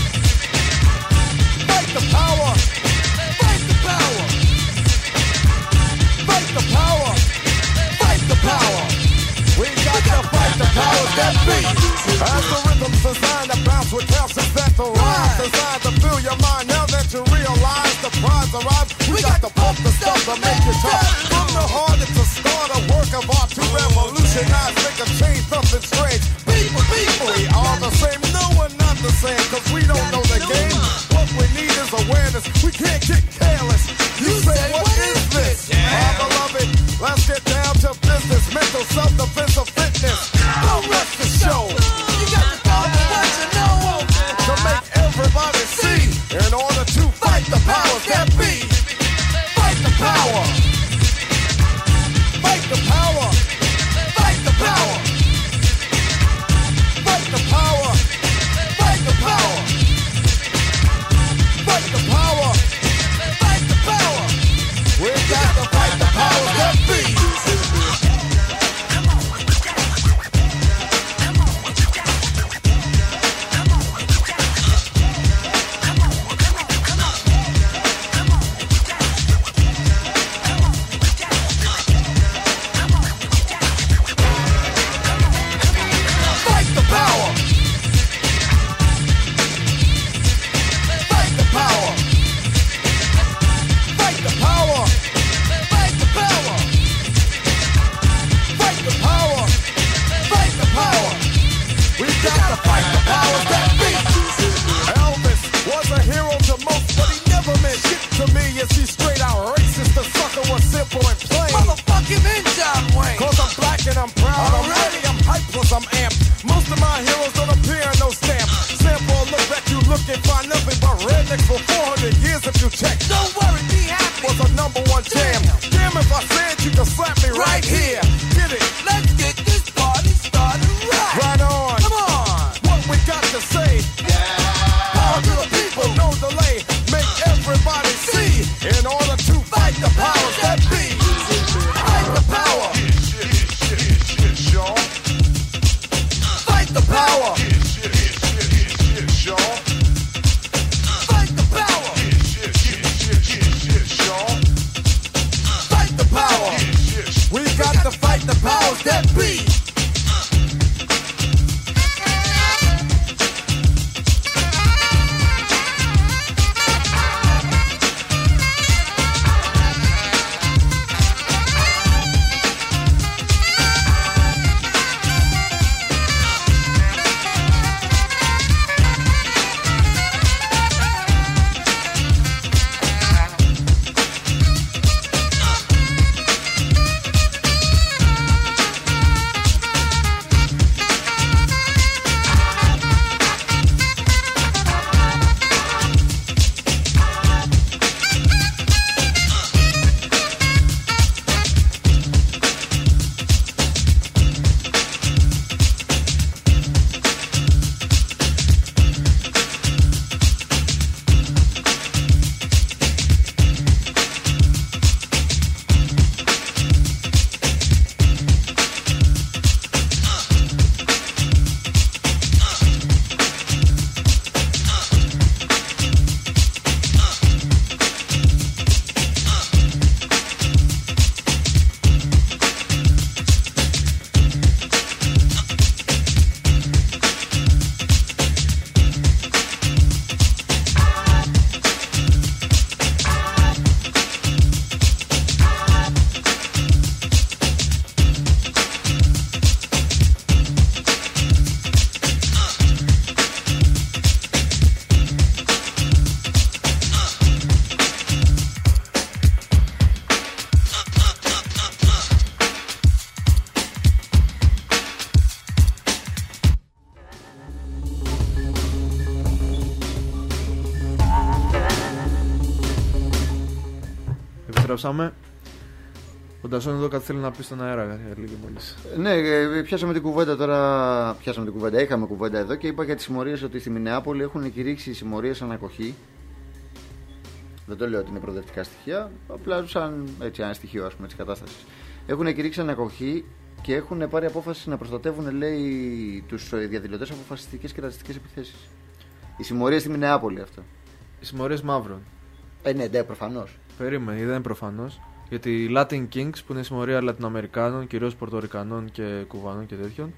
Fight the power! Fight the power! Fight the power! Fight the power! We got to fight the powers that be! As the rhythm's designed to bounce with calcium that the rhymes designed to fill your mind. Now that you realize the prize arrives, we got to pump the stuff to make it tough. From the heart, it's a start, a work of art to revolutionize, make a change, something strange. People, people, we are the same. No, we're not the same, cause we don't know the game. What we need is awareness. We can't get careless. You, you say, what, what is this? Yeah. Our beloved, let's get down to business. Mental self-defense of fitness. Don't rest the show. You got to go with what you know. To make everybody see. In order to fight the powers that be. Fight the power. Fight the power. Fight the power. επιστρέψαμε. Ο Ντασόν εδώ κάτι θέλει να πει στον αέρα, λίγη μόλις. Ναι, πιάσαμε την κουβέντα τώρα. Πιάσαμε την κουβέντα, είχαμε κουβέντα εδώ και είπα για τις συμμορίες ότι στη Μινεάπολη έχουν κηρύξει συμμορίες ανακοχή. Δεν το λέω ότι είναι προοδευτικά στοιχεία, απλά σαν έτσι, ένα στοιχείο ας πούμε, της κατάστασης. Έχουν κηρύξει ανακοχή και έχουν πάρει απόφαση να προστατεύουν, λέει, τους διαδηλωτές από φασιστικές και ρατσιστικές επιθέσεις. Οι συμμορίες στη Μινεάπολη αυτό. Οι συμμορίες μαύρων. Ε, ναι, ναι, προφανώς. Περίμενε, δεν είναι προφανώς. Γιατί οι Latin Kings, που είναι συμμορία Λατινοαμερικάνων, κυρίως Πορτορικανών και Κουβανών και τέτοιων,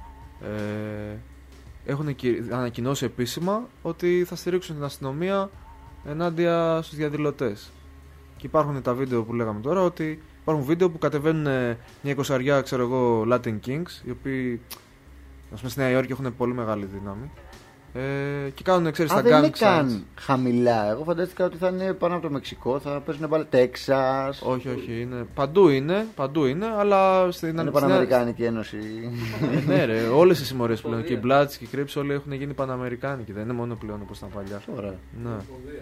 ε, έχουν ανακοινώσει επίσημα ότι θα στηρίξουν την αστυνομία ενάντια στους διαδηλωτές. Και υπάρχουν τα βίντεο που λέγαμε τώρα, ότι υπάρχουν βίντεο που κατεβαίνουν μια εικοσαριά, ξέρω εγώ, Latin Kings, οι οποίοι, ας πούμε, στη Νέα Υόρκη έχουν πολύ μεγάλη δύναμη. Ε, και κάνουν, ξέρεις, τα δεν gang είναι signs. καν χαμηλά. Εγώ φαντάστηκα ότι θα είναι πάνω από το Μεξικό, θα παίζουν μπάλα Τέξας. Όχι, όχι, είναι. Παντού είναι, παντού είναι, αλλά στην Είναι Παναμερικάνικη Ένωση. Ναι, ρε, όλες οι συμμορίες πλέον. Και οι Bloods και οι Crips όλοι έχουν γίνει Παναμερικάνικοι. Δεν είναι μόνο πλέον όπως ήταν παλιά. Ωραία. Ναι.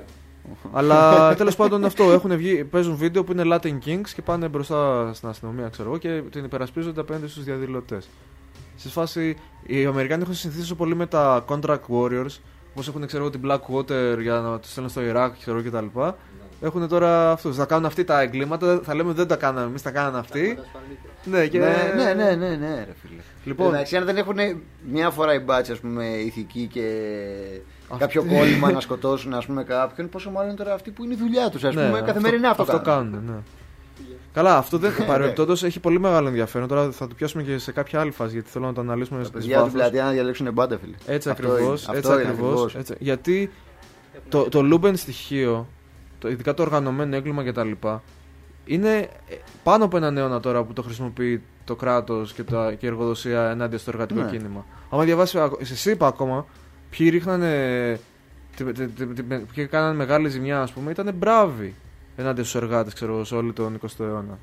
Αλλά τέλος πάντων αυτό. Έχουν βγει, παίζουν βίντεο που είναι Latin Kings και πάνε μπροστά στην αστυνομία, ξέρω εγώ, και την υπερασπίζονται απέναντι στους διαδηλωτές. Στη φάση, οι Αμερικάνοι έχουν συνηθίσει πολύ με τα contract warriors, όπως έχουν, ξέρω εγώ, την Blackwater για να τους στέλνουν στο Ιράκ, ξέρω εγώ, κτλ. Έχουν τώρα αυτούς. Θα κάνουν αυτοί τα εγκλήματα, θα λέμε δεν τα κάναμε εμείς, τα κάνανε αυτοί. Ναι, και... ναι, ναι, ναι, ναι, ναι, ρε φίλε. Λοιπόν, εντάξει, αν δεν έχουν μια φορά οι μπάτσοι, ας πούμε, ηθική και αυτή... κάποιο κόλλημα να σκοτώσουν, ας πούμε, κάποιον, πόσο μάλλον τώρα αυτοί που είναι η δουλειά τους, ας πούμε, ναι, καθημερινά αυτό, αυτό κάνουν. κάνουν ναι. Καλά, αυτό δεν παρεμπιπτόντως έχει πολύ μεγάλο ενδιαφέρον. Τώρα θα το πιάσουμε και σε κάποια άλλη φάση, γιατί θέλω να το αναλύσουμε. Τα παιδιά του πλατεία να διαλέξουν μπάντα, φίλε. Έτσι αυτό ακριβώς. Είναι, έτσι ακριβώς έτσι. Γιατί το, το Λούμπεν στοιχείο, το, ειδικά το οργανωμένο έγκλημα κτλ., είναι πάνω από έναν αιώνα τώρα που το χρησιμοποιεί το κράτος και, τα, και η εργοδοσία ενάντια στο εργατικό ναι. κίνημα. Άμα διαβάσει, σε ΣΥΠΑ ακόμα, ποιοι ρίχνανε. Ποιοι κάνανε μεγάλη ζημιά, ας πούμε, ήταν μπράβοι ενάντια στους εργάτες, ξέρω, σε όλο τον εικοστό αιώνα.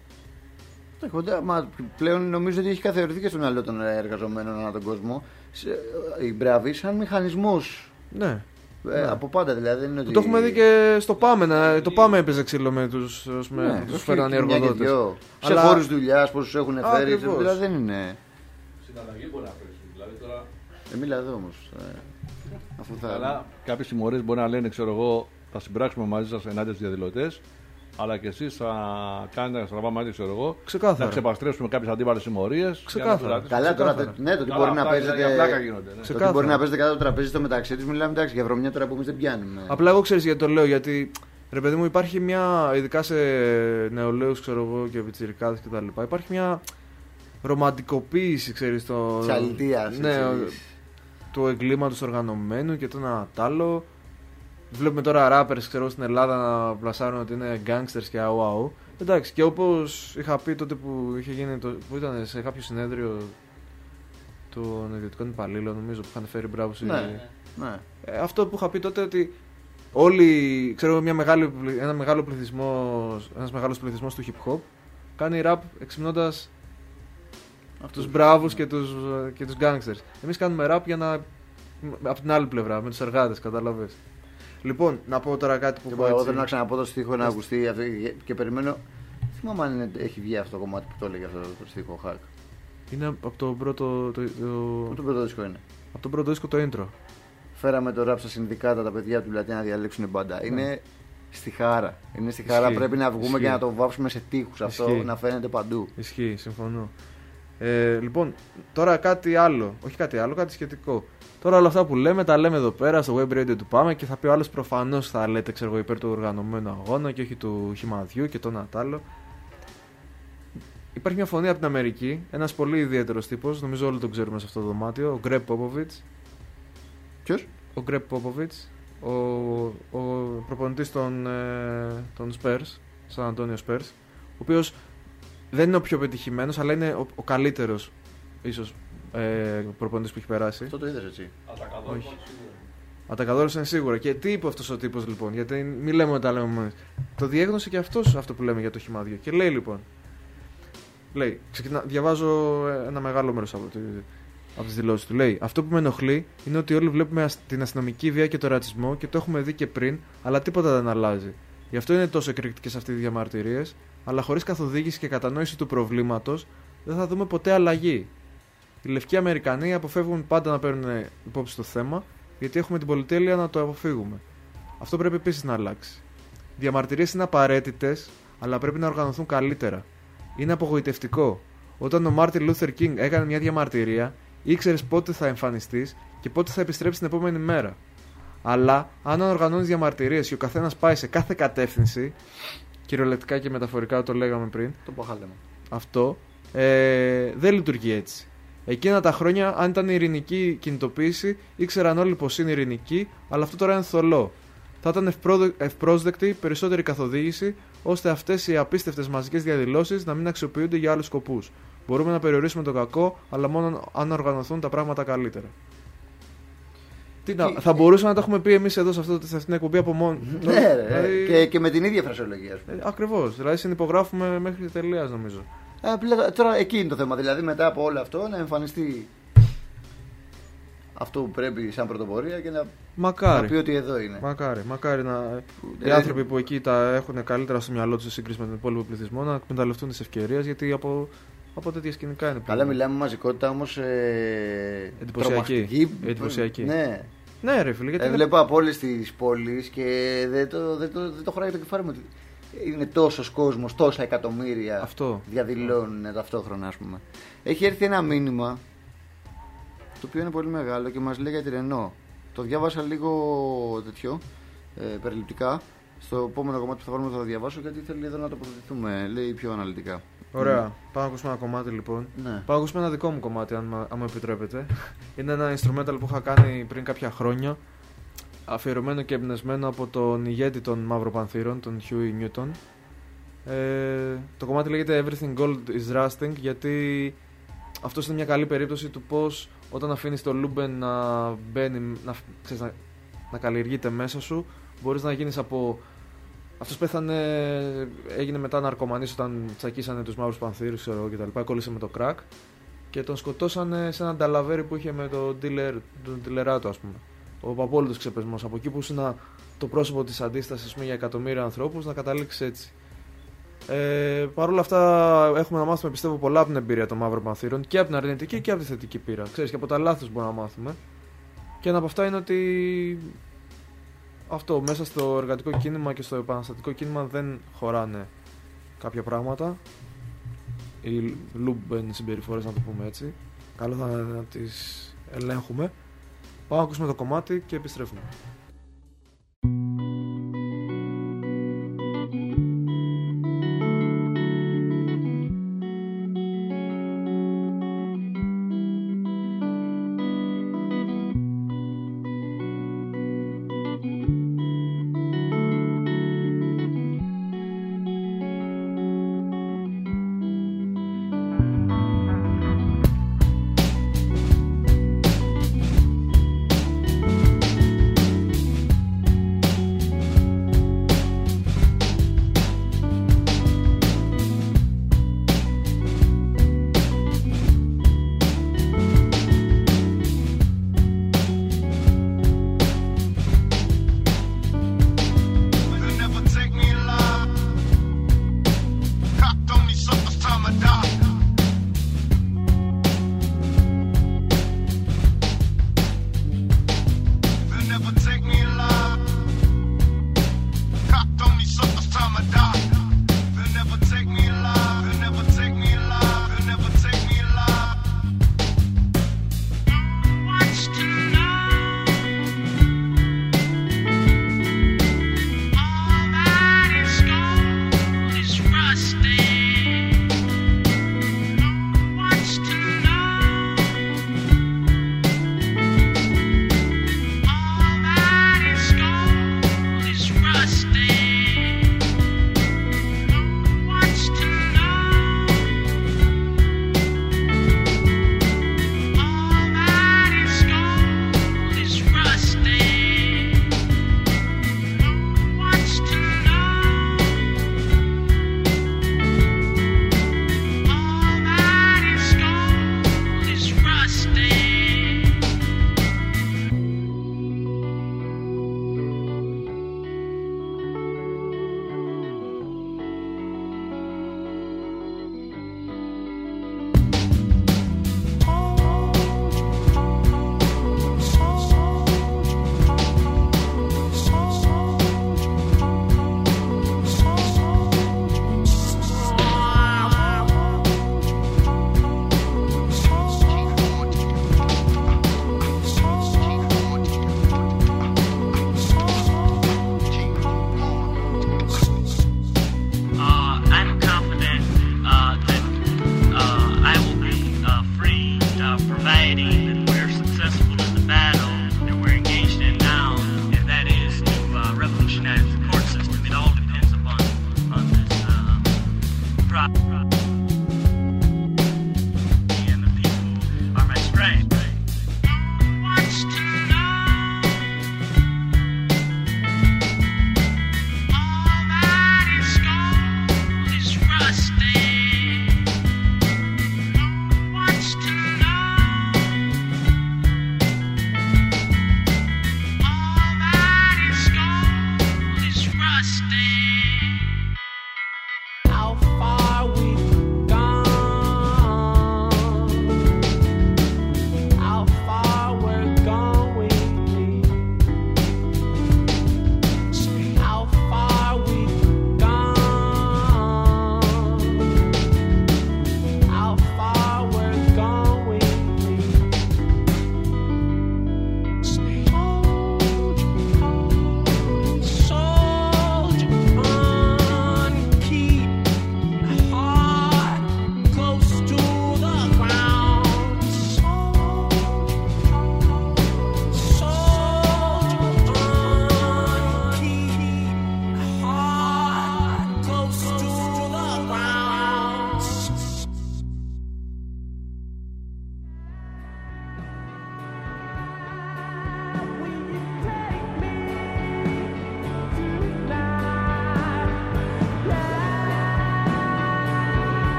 Μα πλέον νομίζω ότι έχει καθιερωθεί και στο μυαλό των εργαζομένων ανά τον κόσμο οι μπράβοι σαν μηχανισμούς. Ναι. Ε, ναι. Από πάντα δηλαδή. Δεν είναι ότι... Το έχουμε δει και στο ΠΑΜΕ. Να, το ΠΑΜΕ έπαιζε ξύλο με τους, ναι, τους φέρνανε οι εργοδότες. Σε αλλά... χώρους δουλειάς, πόσους έχουν φέρει. Δηλαδή δεν είναι. Συναλλαγή μπορεί να φέρει. Δηλαδή τώρα. Ε, μίλα εδώ όμως. Ε, αφού θα... Αλλά κάποιες συμμορίες μπορεί να λένε, ξέρω εγώ, θα συμπράξουμε μαζί σας ενάντια στους διαδηλωτές, αλλά και εσείς θα κάνετε να στραβάμε μαζί, ξέρω εγώ. Ξεκάθαρα. Να ξεπαστρέψουμε κάποιες αντίβατες συμμορίες. Ξεκάθαρα. Καλά, τώρα ναι, το ότι μπορεί να παίζετε. Το ότι μπορεί να παίζετε κάτω το τραπέζι στο μεταξύ του, μιλάμε εντάξει για βρωμιά τώρα που εμείς δεν πιάνουμε. Απλά εγώ ξέρεις γιατί το λέω, γιατί ρε παιδί μου υπάρχει μια, ειδικά σε νεολαίους, ξέρω εγώ, και πιτσιρικάδες κτλ. Υπάρχει μια ρομαντικοποίηση, ξέρεις, το. Της αλητείας. Ναι, του εγκλήματος οργανωμένου και το ένα τ' άλλο. Βλέπουμε τώρα rappers, ξέρω, στην Ελλάδα να πλασάρουν ότι είναι gangsters και αου αου. Εντάξει, και όπως είχα πει τότε που είχε γίνει, το, που ήταν σε κάποιο συνέδριο των ιδιωτικών υπαλλήλων, νομίζω, που είχαν φέρει μπράβους. Ναι, ναι. Ε, αυτό που είχα πει τότε, ότι όλοι, ξέρω, μια μεγάλη, ένα μεγάλο πληθυσμός, ένας μεγάλος πληθυσμός του hip hop κάνει rap εξυμνώντας τους μπράβους και τους, και τους gangsters. Εμείς κάνουμε rap για να, από την άλλη πλευρά, με τους εργάτες, καταλαβες. Λοιπόν, να πω τώρα κάτι που πω. Εγώ θέλω να ξαναπώ το στίχο να ακουστεί και περιμένω. Θυμάμαι αν είναι, έχει βγει αυτό το κομμάτι που το έλεγε αυτό το στίχο Hack. Είναι από το πρώτο. Το, το... Πού το πρώτο δίσκο είναι? Από το πρώτο δίσκο το intro. Φέραμε το rap στα συνδικάτα, τα παιδιά του Λατίνα να διαλέξουν μπάντα. Ναι. Είναι στη χάρα. Είναι στη χάρα. Ισχύει. Πρέπει να βγούμε Ισχύει. Και να το βάψουμε σε τείχους αυτό, να φαίνεται παντού. Ισχύει, συμφωνώ. Ε, λοιπόν, τώρα κάτι άλλο. Όχι κάτι άλλο, κάτι σχετικό. Τώρα όλα αυτά που λέμε, τα λέμε εδώ πέρα στο web radio του Πάμε και θα πει ο άλλος προφανώς θα λέτε, ξέρω εγώ, υπέρ του οργανωμένου αγώνα και όχι του χυμαδιού και το ένα τ' άλλο. Υπάρχει μια φωνή από την Αμερική, ένας πολύ ιδιαίτερος τύπος, νομίζω όλοι τον ξέρουμε σε αυτό το δωμάτιο, ο Greg Popovich. Ποιος? Ο Greg Popovich, ο, ο προπονητής των, ε, των Spurs, San Antonio Spurs, ο οποίος δεν είναι ο πιο πετυχημένος, αλλά είναι ο, ο καλύτερος, ίσως, ε, προπονητής που έχει περάσει. Αυτό το είδες έτσι? Όχι. Ατακαδόρος είναι σίγουρα. Και τι είπε αυτός ο τύπος λοιπόν? Γιατί μην λέμε ότι τα λέμε μόνοι. Το διέγνωσε και αυτός αυτό που λέμε για το χυμάδιο. Και λέει λοιπόν. Λέει, ξεκινά, διαβάζω ένα μεγάλο μέρος από, τη, από τις δηλώσεις του. Λέει, αυτό που με ενοχλεί είναι ότι όλοι βλέπουμε την αστυνομική βία και το ρατσισμό και το έχουμε δει και πριν, αλλά τίποτα δεν αλλάζει. Γι' αυτό είναι τόσο εκρηκτικές αυτές οι διαμαρτυρίες, αλλά χωρίς καθοδήγηση και κατανόηση του προβλήματος δεν θα δούμε ποτέ αλλαγή. Οι λευκοί Αμερικανοί αποφεύγουν πάντα να παίρνουν υπόψη το θέμα, γιατί έχουμε την πολυτέλεια να το αποφύγουμε. Αυτό πρέπει επίσης να αλλάξει. Οι διαμαρτυρίες είναι απαραίτητες, αλλά πρέπει να οργανωθούν καλύτερα. Είναι απογοητευτικό. Όταν ο Μάρτιν Λούθερ Κίνγκ έκανε μια διαμαρτυρία, ήξερες πότε θα εμφανιστείς και πότε θα επιστρέψεις την επόμενη μέρα. Αλλά αν οργανώνεις διαμαρτυρίες και ο καθένας πάει σε κάθε κατεύθυνση, κυριολεκτικά και μεταφορικά το λέγαμε πριν, Το παχάλεμα. αυτό ε, δεν λειτουργεί έτσι. Εκείνα τα χρόνια, αν ήταν ειρηνική κινητοποίηση, ήξεραν όλοι πως είναι ειρηνική, αλλά αυτό τώρα είναι θολό. Θα ήταν ευπρόδε- ευπρόσδεκτη περισσότερη καθοδήγηση, ώστε αυτές οι απίστευτες μαζικές διαδηλώσεις να μην αξιοποιούνται για άλλους σκοπούς. Μπορούμε να περιορίσουμε το κακό, αλλά μόνο αν οργανωθούν τα πράγματα καλύτερα. Τι να, θα μπορούσαμε να το έχουμε πει εμείς εδώ σε, αυτό, σε αυτήν την εκπομπή από μόνο. Ναι, ρε, δηλαδή, και, και με την ίδια φρασιολογία, ας πούμε. ε, ακριβώς. Δηλαδή συνυπογράφουμε μέχρι τελείας, νομίζω. Ε, απλά τώρα εκεί είναι το θέμα. Δηλαδή μετά από όλο αυτό να εμφανιστεί αυτό που πρέπει σαν πρωτοπορία και να, Μακάρι. να πει ότι εδώ είναι. Μακάρι, μακάρι να. Οι δηλαδή- άνθρωποι που εκεί τα έχουν καλύτερα στο μυαλό του σε σύγκριση με τον υπόλοιπο πληθυσμό να εκμεταλλευτούν τις ευκαιρίες, γιατί από, από τέτοια σκηνικά είναι. Καλά, μιλάμε μαζικότητα όμως. Ε, Εντυπωσιακή. τρομακτική. Εντυπωσιακή. Ναι. Ναι, ρε φίλε, γιατί. Ε, είναι- βλέπω από όλες τις πόλεις και δεν το, δεν το, δεν το χωράει το κεφάλι μου. ότι Είναι τόσος κόσμος, τόσα εκατομμύρια Αυτό. διαδηλώνουν ταυτόχρονα, ας πούμε. Έχει έρθει ένα μήνυμα το οποίο είναι πολύ μεγάλο και μας λέει για τη Renault. Το διάβασα λίγο τέτοιο, ε, περιληπτικά. Στο επόμενο κομμάτι που θα βάλουμε θα το διαβάσω γιατί θέλει εδώ να τοποθετηθούμε. Λέει πιο αναλυτικά. Ωραία. Πάμε να ακούσουμε ένα κομμάτι λοιπόν. Ναι. Πάμε να ακούσουμε ένα δικό μου κομμάτι, αν, μα- αν μου επιτρέπετε. Είναι ένα instrumental που είχα κάνει πριν κάποια χρόνια. Αφιερωμένο και εμπνευσμένο από τον ηγέτη των Μαυροπανθήρων, τον Huey Newton. Ε, το κομμάτι λέγεται Everything Gold is Rusting, γιατί αυτό είναι μια καλή περίπτωση του πώς όταν αφήνεις το Luben να μπαίνει, να, ξέρεις, να, να καλλιεργείται μέσα σου, μπορείς να γίνεις από. Αυτός πέθανε, έγινε μετά ναρκωμανής όταν τσακίσανε τους μαύρους πανθήρους, ξέρω εγώ κτλ. Κόλλησε με το crack και τον σκοτώσανε σε ένα νταλαβέρι που είχε με τον dealer, τον dealerάτο, ας πούμε. Ο απόλυτος ξεπεσμός. Από εκεί που ήσουν το πρόσωπο της αντίστασης για εκατομμύρια ανθρώπους, να καταλήξει έτσι. Ε, Παρ' όλα αυτά, έχουμε να μάθουμε πιστεύω πολλά από την εμπειρία των μαύρων πανθήρων και από την αρνητική και από τη θετική πείρα. Ξέρεις, και από τα λάθη μπορούμε να μάθουμε. Και ένα από αυτά είναι ότι αυτό μέσα στο εργατικό κίνημα και στο επαναστατικό κίνημα δεν χωράνε κάποια πράγματα. Οι Λούμπεν συμπεριφορές, να το πούμε έτσι. Καλό θα είναι να τις ελέγχουμε. Πάμε να ακούσουμε το κομμάτι και επιστρέφουμε.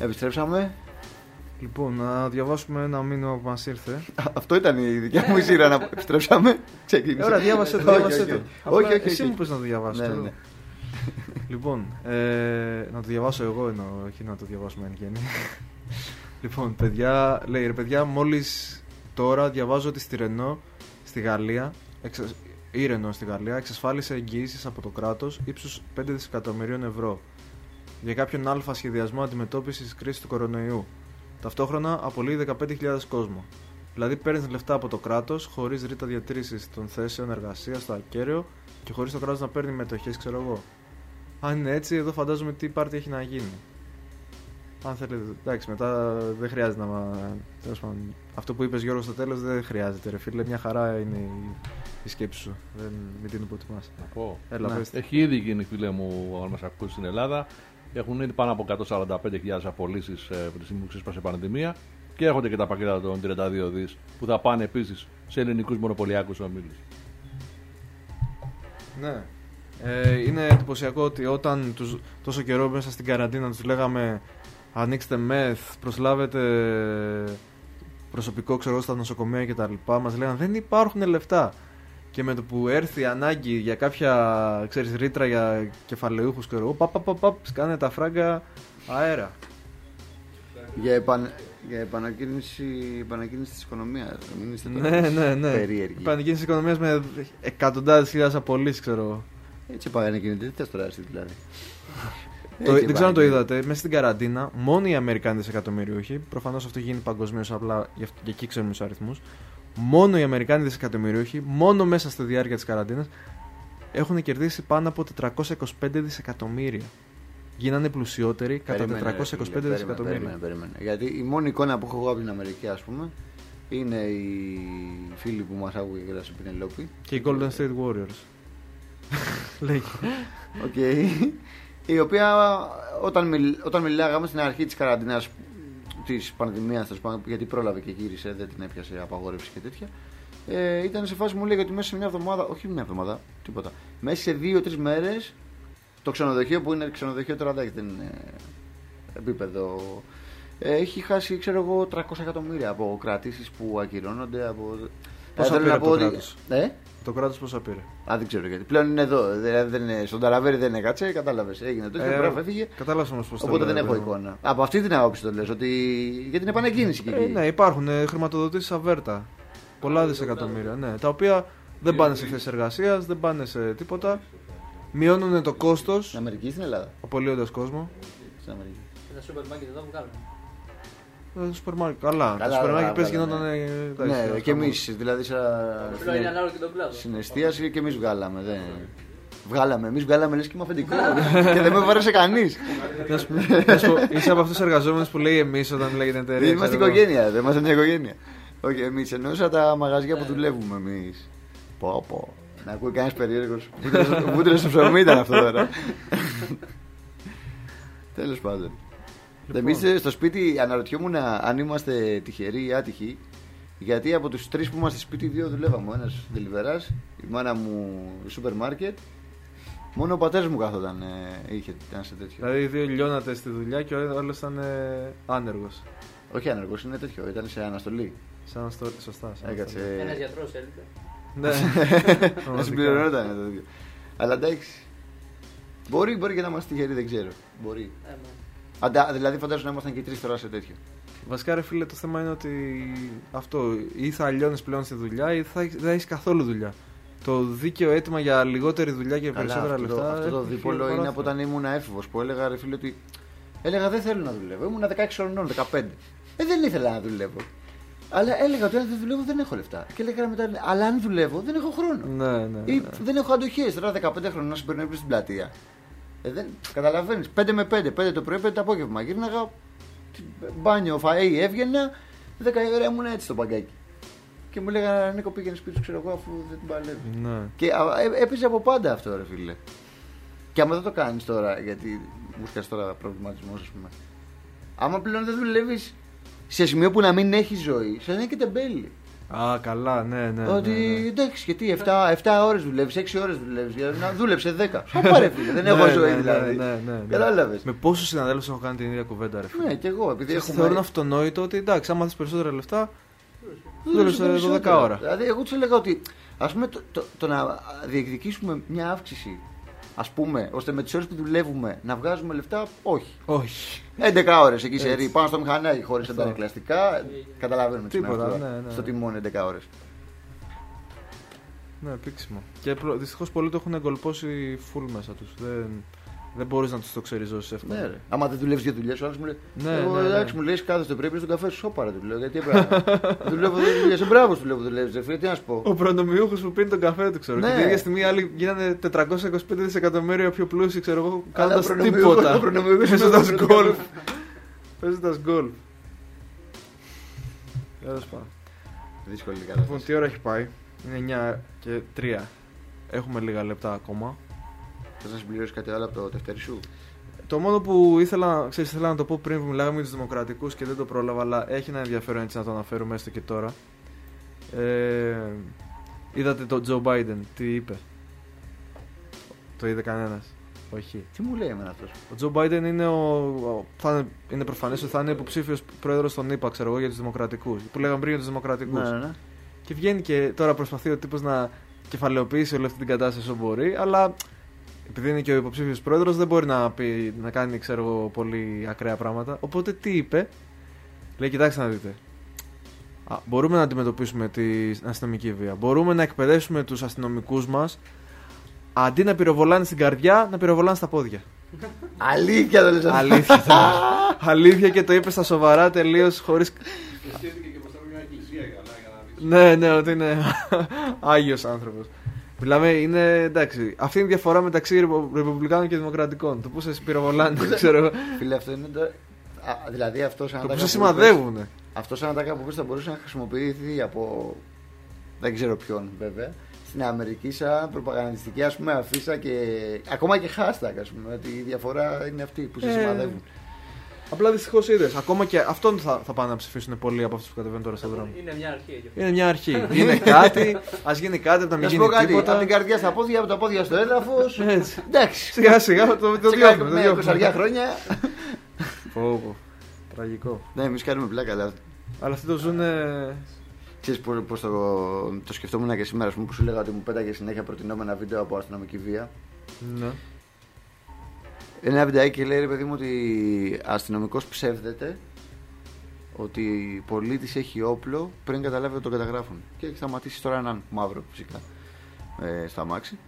Επιστρέψαμε. Λοιπόν, να διαβάσουμε ένα μήνυμα που μας ήρθε. Αυτό ήταν η δικιά μου η σειρά να επιστρέψαμε. Ωραία, διάβασε το. Διάβασε το. Όχι, όχι. Εσύ μου πες να το διαβάσω. Ναι, ναι. Λοιπόν, ε, να το διαβάσω εγώ εννοώ, όχι να το διαβάσουμε εν γέννη. Λοιπόν, παιδιά, λέει ρε παιδιά, μόλις τώρα διαβάζω ότι στη Ρενό στη Γαλλία, εξα... η Ρενό στη Γαλλία εξασφάλισε εγγυήσεις από το κράτος ύψους πέντε δισεκατομμυρίων ευρώ για κάποιον αλφα σχεδιασμό αντιμετώπισης της κρίσης του κορονοϊού. Ταυτόχρονα απολύει δεκαπέντε χιλιάδες κόσμο. Δηλαδή παίρνεις λεφτά από το κράτος χωρίς ρήτα διατήρησης των θέσεων εργασίας στο ακέραιο και χωρίς το κράτος να παίρνει μετοχές, ξέρω εγώ. Αν είναι έτσι, εδώ φαντάζομαι τι πάρτι έχει να γίνει. Αν θέλετε, εντάξει, μετά δεν χρειάζεται να. Τέλος πάντων, αυτό που είπες Γιώργο στο τέλος δεν χρειάζεται, ρε φίλε. Μια χαρά είναι η, η σκέψη σου. Δεν, μην την υποτιμάς. Να πω. Έλα, Ναι. Έχει ήδη γίνει, φίλε μου, αν μας ακούσει στην Ελλάδα. Έχουν ήδη πάνω από εκατόν σαράντα πέντε χιλιάδες απολύσεις ε, από τη στιγμή που ξέσπασε η πανδημία. Και έρχονται και τα πακέτα των τριάντα δύο δις που θα πάνε επίσης σε ελληνικούς μονοπωλιακούς ομίλους. Ναι. Ε, είναι εντυπωσιακό ότι όταν τους, τόσο καιρό μέσα στην καραντίνα τους λέγαμε ανοίξτε μεθ, προσλάβετε προσωπικό, ξέρω, στα νοσοκομεία κτλ. Μας λέγανε δεν υπάρχουν λεφτά. Και με το που έρθει η ανάγκη για κάποια, ξέρεις, ρήτρα για κεφαλαιούχους, ξέρω, παπ, παπ, παπ, σκάνε τα φράγκα αέρα. Για, επαν... για επανακίνηση, επανακίνηση της οικονομίας. Μην είστε τώρα Ναι, ναι, ναι. περίεργοι. Επανακίνηση της οικονομίας με εκατοντάδες χιλιάδες απολύσεις, ξέρω. Έτσι επανακίνηται, τι θες τώρα εσύ δηλαδή. Το, Έτσι δεν ξέρω αν το επανακίνηται. είδατε, μέσα στην καραντίνα, μόνο οι Αμερικάνοι δισεκατομμυριούχοι, προφανώς αυτό γίνει παγκοσμίως, απλά για εκεί ξέρουμε τους αριθμούς. Μόνο οι Αμερικάνοι δισεκατομμυριούχοι, μόνο μέσα στη διάρκεια της καραντίνας, έχουν κερδίσει πάνω από τετρακόσια είκοσι πέντε δισεκατομμύρια. Γίνανε πλουσιότεροι κατά Περίμενε, τετρακόσια είκοσι πέντε ρε, δισεκατομμύρια. Περίμενε, περίμενε. Γιατί η μόνη εικόνα που έχω εγώ από την Αμερική, ας πούμε, είναι οι φίλοι που μας άκουγε και στην Πινελόπη. Και οι Golden State Warriors. Λέει. Οκ. Η οποία όταν, μιλ, όταν μιλάγαμε στην αρχή της καραντίνας της πανδημίας, γιατί πρόλαβε και γύρισε, δεν την έπιασε απαγόρευση και τέτοια, ε, ήταν σε φάση μου λέει ότι μέσα σε μια εβδομάδα, όχι μια εβδομάδα, τίποτα, μέσα σε δύο-τρεις μέρες το ξενοδοχείο, που είναι ξενοδοχείο τώρα δεν είναι επίπεδο, ε, έχει χάσει, ξέρω εγώ, τριακόσια εκατομμύρια από κρατήσεις που ακυρώνονται από... Πόσα ε, πήρε να από πω το ότι... κράτος? Ε? Το κράτος πόσα πήρε? Α, δεν ξέρω γιατί. Πλέον είναι εδώ. Δηλαδή δεν είναι, στον Ταραβέρι δεν έκατσε, κατάλαβες. Έγινε το Ε, ε, έφυγε. Κατάλαβες όμως πώς το Οπότε δεν λέω, έχω λέω. εικόνα. Από αυτή την άποψη το λες, ότι για την επανεκκίνηση και Ε, εκεί. ναι, υπάρχουν ε, χρηματοδοτήσεις αβέρτα. Πολλά δισεκατομμύρια, ναι. Τα οποία δεν πάνε σε θέσεις εργασίας, δεν πάνε σε τίποτα. Μειώνουν το κόστος, Στην Αμερική ή στην Ελλάδα? απολύοντας κόσμο. Στην Αμερική. Τα σούπερ μάρκετ εδώ βγάλουν. Ε, Το σούπερ μάρκετ, καλά. Το Καλά, σούπερ μάρκετ καλά, πες καλά, γινόταν. ναι. ε, εντάξει, Ναι, αυτό και μόνο. εμεί δηλαδή σαν Απλά είναι ανάλογο και τον κλάδο. συναισθίαση και εμεί βγάλαμε. Δεν... Βγάλαμε, εμεί βγάλαμε λες και είμαι αφεντικό. Και δεν με βάρεσε κανεί. Να σου- να σου πω, είσαι από αυτούς τους εργαζόμενους που λέει εμείς όταν λέγεται εταιρεία. Είμαστε ξέρω εγώ. οικογένεια, δεν είμαστε μια οικογένεια. Όχι, εμεί εννοούσα τα μαγαζιά που δουλεύουμε εμεί. Πω, πω. Να ακούει κανένα περίεργο. Βούτυρο στο ψωμί ήταν αυτό τώρα. Τέλος πάντων. Λοιπόν. Εμείς στο σπίτι αναρωτιόμουν αν είμαστε τυχεροί ή άτυχοι. Γιατί από τους τρεις που είμαστε σπίτι, δύο δουλεύαμε. Ο ένας δελιβεράς, η μάνα μου σούπερ μάρκετ. Μόνο ο πατέρας μου κάθονταν, ε, είχε, ήταν σε τέτοιο. Δηλαδή οι δύο λιώνατε στη δουλειά και ο άλλος ήταν ε, άνεργος. Όχι άνεργος, είναι τέτοιο, ήταν σε αναστολή. Σαν στο... Σωστά. σαν Έκατσε. Ένας γιατρός έλειπε. Ναι. Να Πραγματικά. συμπληρωνόταν το τέτοιο. Αλλά εντάξει. Μπορεί, μπορεί και να είμαστε τυχεροί, δεν ξέρω. Μπορεί. Ε, ναι. Αντα, δηλαδή φαντάζομαι να ήμασταν και οι τρεις τώρα σε τέτοιο. Βασικά, ρε φίλε, το θέμα είναι ότι αυτό, ή θα λιώνεις πλέον στη δουλειά ή θα, έχεις- δεν έχει καθόλου δουλειά. Το δίκαιο αίτημα για λιγότερη δουλειά και Καλά, περισσότερα αυτό, λεφτά. το, αυτό το έχει δίπολο φύγει είναι παράθυρο. από όταν ήμουν έφηβος που έλεγα ρε φίλε ότι. Έλεγα δεν θέλω να δουλεύω. Ήμουν δεκαέξι χρονών, δεκαπέντε. Ε, δεν ήθελα να δουλεύω. Αλλά έλεγα ότι αν δεν δουλεύω δεν έχω λεφτά. Και έλεγα μετά, αλλά αν δουλεύω δεν έχω χρόνο. Ναι, ναι. Ή ναι. δεν έχω αντοχές. Τώρα δεκαπέντε χρονών να συμπερνεύει στην πλατεία. Ε, δεν, καταλαβαίνεις. πέντε με πέντε, πέντε το πρωί, πέντε το απόγευμα. Γύρναγα μπάνιο, φαΐ, έβγαινα. δέκα ώρα ήμουν έτσι στο παγκάκι. Και μου έλεγα Νίκο πήγαινε σπίτι σου, ξέρω εγώ, αφού δεν την παλεύει. Ναι. Και α, ε, έπαιζε από πάντα αυτό, ρε φίλε. Και άμα δεν το κάνει τώρα, γιατί μου έρχεται τώρα προβληματισμό, α πούμε. Άμα πλέον δεν δουλεύει σε σημείο που να μην έχει ζωή, σε είναι και τεμπέλη. Α, καλά, ναι, ναι. Ότι ναι, ναι. εντάξει, γιατί επτά ώρες δουλεύεις, έξι ώρες δουλεύεις. Να δούλεψε δέκα. Σοπα ρε φίλε, δεν έχω ζωή δηλαδή. Ναι, ναι, ναι. Κατάλαβες. Με πόσους συναδέλφους έχω κάνει την ίδια κουβέντα, ρε φίλε. Ναι, και εγώ. Επειδή Ξέρεις, έχουμε... θεωρούν αυτονόητο ότι εντάξει, άμα θες περισσότερα λεφτά, δούλεψε δούλεψε δώδεκα ώρα. Δηλαδή, εγώ τους έλεγα ότι ας πούμε το, το, το να διεκδικήσουμε μια αύξηση, ας πούμε, ώστε με τις ώρες που δουλεύουμε να βγάζουμε λεφτά, όχι. Όχι. έντεκα ώρες εκεί σε ρί, πάνω στο μηχανάκι χωρίς αντανακλαστικά. Καταλαβαίνουμε τι Τίποτα, σημαίνει ναι, ναι. στο τιμόνι έντεκα ώρες. Ναι, πήξιμο. Και δυστυχώς πολλοί το έχουν εγκολπώσει full μέσα τους. Δεν, δεν μπορείς να τους το ξεριζώσεις εύκολα. Ναι, ρε. Άμα δεν δουλεύεις για δουλειές, ο άλλος μου λέει: Ναι, εγώ, ναι, ναι. εντάξει, μου λέει κάθεστε πρέπει στον καφέ σου, σώπαρα του λέω. Γιατί έπρεπε. Δουλεύω δουλειές. Μπράβο, σου λέω που δουλεύεις, ρε φίλε, τι να σου πω. Ο προνομιούχος που πίνει τον καφέ του, ξέρω. Ναι. Και την ίδια στιγμή άλλοι γίνανε τετρακόσια είκοσι πέντε δισεκατομμύρια πιο πλούσιοι, ξέρω εγώ, Αλλά κάνοντας προνομιούχος- τίποτα. ο προνομιούχος είναι Παίζοντας εδώ, γκολφ. Παίζοντας γκολφ. Τέλος πάντων. Δύσκολη Λοιπόν, κατάσταση. τι ώρα έχει πάει? Είναι εννιά και τρία. Έχουμε λίγα λεπτά ακόμα. Θες να συμπληρώσεις κάτι άλλο από το τευτέρι σου? Το μόνο που ήθελα, ξέρεις, ήθελα να το πω πριν που μιλάγαμε για τους δημοκρατικούς και δεν το πρόλαβα, αλλά έχει ένα ενδιαφέρον έτσι να το αναφέρουμε έστω και τώρα. Ε, είδατε τον Τζο Μπάιντεν, τι είπε? Το είδε κανένας? Όχι. Τι μου λέει εμένα αυτός? Ο Τζο Μπάιντεν είναι, ο, ο, θα είναι, είναι προφανές ότι θα είναι υποψήφιος πρόεδρος των ΗΠΑ, ξέρω εγώ, για τους δημοκρατικούς. Που λέγαμε πριν για τους δημοκρατικούς. Ναι, ναι. Και βγαίνει και τώρα προσπαθεί ο τύπος να κεφαλαιοποιήσει όλη αυτή την κατάσταση όσο μπορεί, αλλά επειδή είναι και ο υποψήφιος πρόεδρος δεν μπορεί να, πει, να κάνει, ξέρω εγώ, πολύ ακραία πράγματα. Οπότε τι είπε? Λέει, κοιτάξτε να δείτε. Α, μπορούμε να αντιμετωπίσουμε την αστυνομική βία. Μπορούμε να εκπαιδεύσουμε τους αστυνομικούς μας αντί να πυροβολάνε στην καρδιά, να πυροβολάνε στα πόδια. Αλήθεια το λες αυτό? Αλήθεια. το λες. Αλήθεια, και το είπε στα σοβαρά τελείως χωρίς. Ναι, ναι, ότι είναι άγιος άνθρωπος. Μιλάμε, είναι εντάξει. Αυτή είναι η διαφορά μεταξύ Ρεπουμπλικάνων και Δημοκρατικών. Το που σε πυροβολάνε, ξέρω εγώ. Φίλε, αυτό είναι το... Α, δηλαδή αυτό σαν Το τα που σε κάπου σημαδεύουν. Αυτό σαν τα κάπου θα μπορούσε να χρησιμοποιηθεί από δεν ξέρω ποιον βέβαια στην Αμερική σαν προπαγανδιστική ας πούμε αφίσα και ακόμα και hashtag ας πούμε, ότι η διαφορά είναι αυτή που σε Ε, σημαδεύουν. Απλά δυστυχώς είδες. Ακόμα και αυτόν θα, θα πάνε να ψηφίσουν πολλοί από αυτούς που κατεβαίνουν τώρα στον δρόμο. Είναι μια αρχή εκεί. Είναι μια αρχή. Είναι κάτι, ας γίνει κάτι, να μην Να σου γίνει πω κάτι, τίποτα. από την καρδιά στα πόδια, από τα πόδια στο έδαφος. Έτσι. Εντάξει. Σιγά σιγά το, το Σε διώχνουμε. κάνα Το με διώχνουμε. είκοσι χρόνια. Πω, πω. Τραγικό. Ναι, εμείς κάνουμε πλάκα, αλλά Αλλά αυτοί το ζουν. ξέρεις πώς, πώς το, το σκεφτόμουν και σήμερα, ας πούμε, που σου λέγα ότι μου πέταγε συνέχεια προτινόμενα βίντεο από αστυνομική βία. Ναι. Είναι ένα βιντεάκι και λέει ρε παιδί μου ότι αστυνομικός ψεύδεται ότι πολίτης έχει όπλο πριν καταλάβει ότι τον καταγράφουν. Και έχει σταματήσει τώρα έναν μαύρο φυσικά ε, στα αμάξι.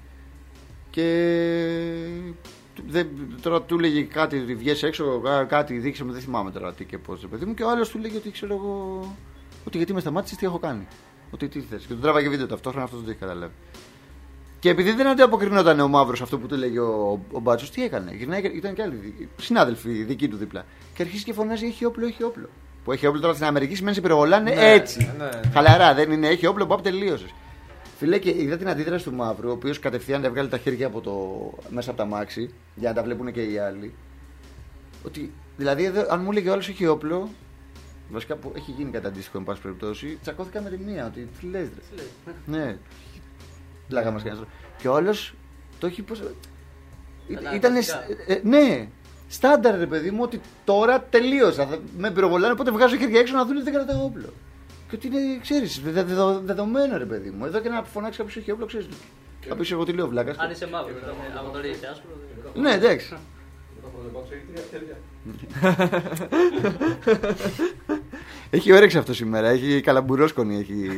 Και δεν, τώρα του λέγει κάτι ότι βγες έξω, κά- κάτι δείξε με, δεν θυμάμαι τώρα τι και πώς ρε παιδί μου. Και ο άλλος του λέγει ότι ξέρω εγώ, ότι γιατί με σταμάτησες, τι έχω κάνει. Ότι τι θες. Και του τράβαγε βίντεο ταυτόχρονα, αυτό δεν το έχει καταλάβει. Και επειδή δεν ανταποκρινόταν ο μαύρος αυτό που του λέγει ο, ο Μπάτσος, τι έκανε. Γυρνάει, ήταν και άλλοι δι- συνάδελφοι δικοί του δίπλα. Και αρχίζει και φωνάζει: έχει όπλο, έχει όπλο. Που έχει όπλο τώρα στην Αμερική σημαίνει σε πυροβολάνε έτσι. ναι, ναι. Χαλαρά, δεν είναι έχει όπλο, που τελείωσε. Φίλε, και είδα την αντίδραση του μαύρου, ο οποίος κατευθείαν έβγαλε τα χέρια από το, μέσα από τα μάξι, για να τα βλέπουν και οι άλλοι. Ότι δηλαδή, εδώ, αν μου έλεγε ο άλλος έχει όπλο, βασικά που έχει γίνει κάτι αντίστοιχο, εν πάση περιπτώσει, τσακώθηκα με τη μία. Ότι τι λες, ρε. Ναι. Πλάκα μας κάνεις. Και ο άλλος το έχει πως... Καλά, Ήταν. κλασικά. Ε, ναι, στάνταρ ρε παιδί μου, ότι τώρα τελείωσα. Θα με πυροβολάνε, οπότε βγάζω χέρια έξω να δουν ότι δεν κρατάω όπλο. Και ότι είναι, ξέρεις, δε, δε, δε, δεδομένο ρε παιδί μου. Εδώ και να φωνάξει κάποιος έχει όπλο, ξέρεις. Θα πεις εγώ τι λέω, βλάκας. Αν είσαι μαύρο, από το λέει είσαι άσπρο. δεν- Ναι, εντάξει. Έχει όρεξη αυτό σήμερα, έχει καλαμπουρόσκονη, έχει...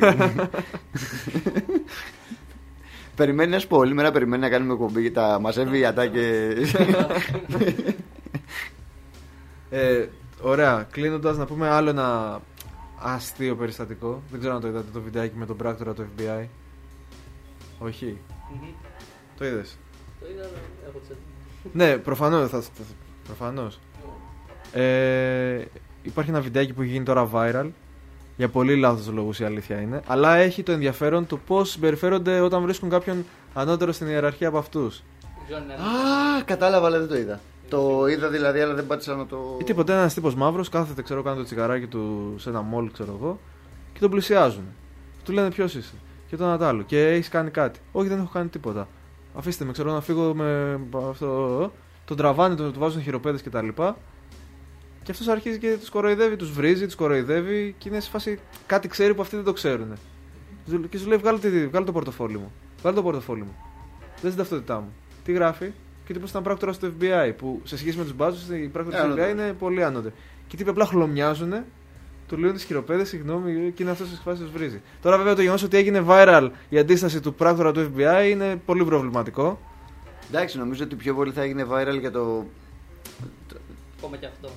Περιμένει να σου πω, όλη μέρα περιμένει να κάνουμε κομπή, τα μαζεύει η ατά και... Ε, ωραία, κλείνοντας να πούμε άλλο ένα αστείο περιστατικό. Δεν ξέρω αν το είδατε το βιντεάκι με τον πράκτορα του εφ μπι άι. Όχι. Μμμ. Το είδες? Το είδα, αλλά έχω τσέτ. Ναι, προφανώς. Θα, θα- προφανώς. Ε, υπάρχει ένα βιντεάκι που έχει γίνει τώρα viral. Για πολύ λάθος λόγους η αλήθεια είναι. Αλλά έχει το ενδιαφέρον του πώς συμπεριφέρονται όταν βρίσκουν κάποιον ανώτερο στην ιεραρχία από αυτούς. Δεν ξέρω αν είναι Α, κατάλαβα, αλλά δεν το είδα. Το είδα δηλαδή, αλλά δεν πάτησα να το... Ή τίποτε, ένας τύπος μαύρος κάθεται, ξέρω, κάνει το τσιγαράκι του σε ένα μόλ, ξέρω εγώ, και τον πλησιάζουν. Του λένε ποιος είσαι. Και το ένα το άλλο. Και έχεις κάνει κάτι. Όχι, δεν έχω κάνει τίποτα. Αφήστε με, ξέρω να φύγω με αυτό. Τον τραβάνε, τον του βάζουν χειροπέδες κτλ. Και αυτός αρχίζει και τους κοροϊδεύει, τους βρίζει, τους κοροϊδεύει και είναι σε φάση κάτι ξέρει που αυτοί δεν το ξέρουν. Και σου λέει: Βγάλω, βγάλω το πορτοφόλι μου. Βγάλω το πορτοφόλι μου. Δεν την ταυτότητά μου. Τι γράφει, και τύπος ήταν πράκτορας του εφ μπι άι. Που σε σχέση με τους μπάτσους, οι πράκτορες του εφ μπι άι είναι πολύ άνονται. Και τύποι απλά χλωμιάζουν, του λένε τις χειροπέδες, συγγνώμη, και είναι αυτός που τους βρίζει. Τώρα βέβαια το γεγονός ότι έγινε viral η αντίσταση του πράκτορα του εφ μπι άι είναι πολύ προβληματικό. Εντάξει, νομίζω ότι πιο πολύ θα έγινε viral για το. Ακόμα και αυτό.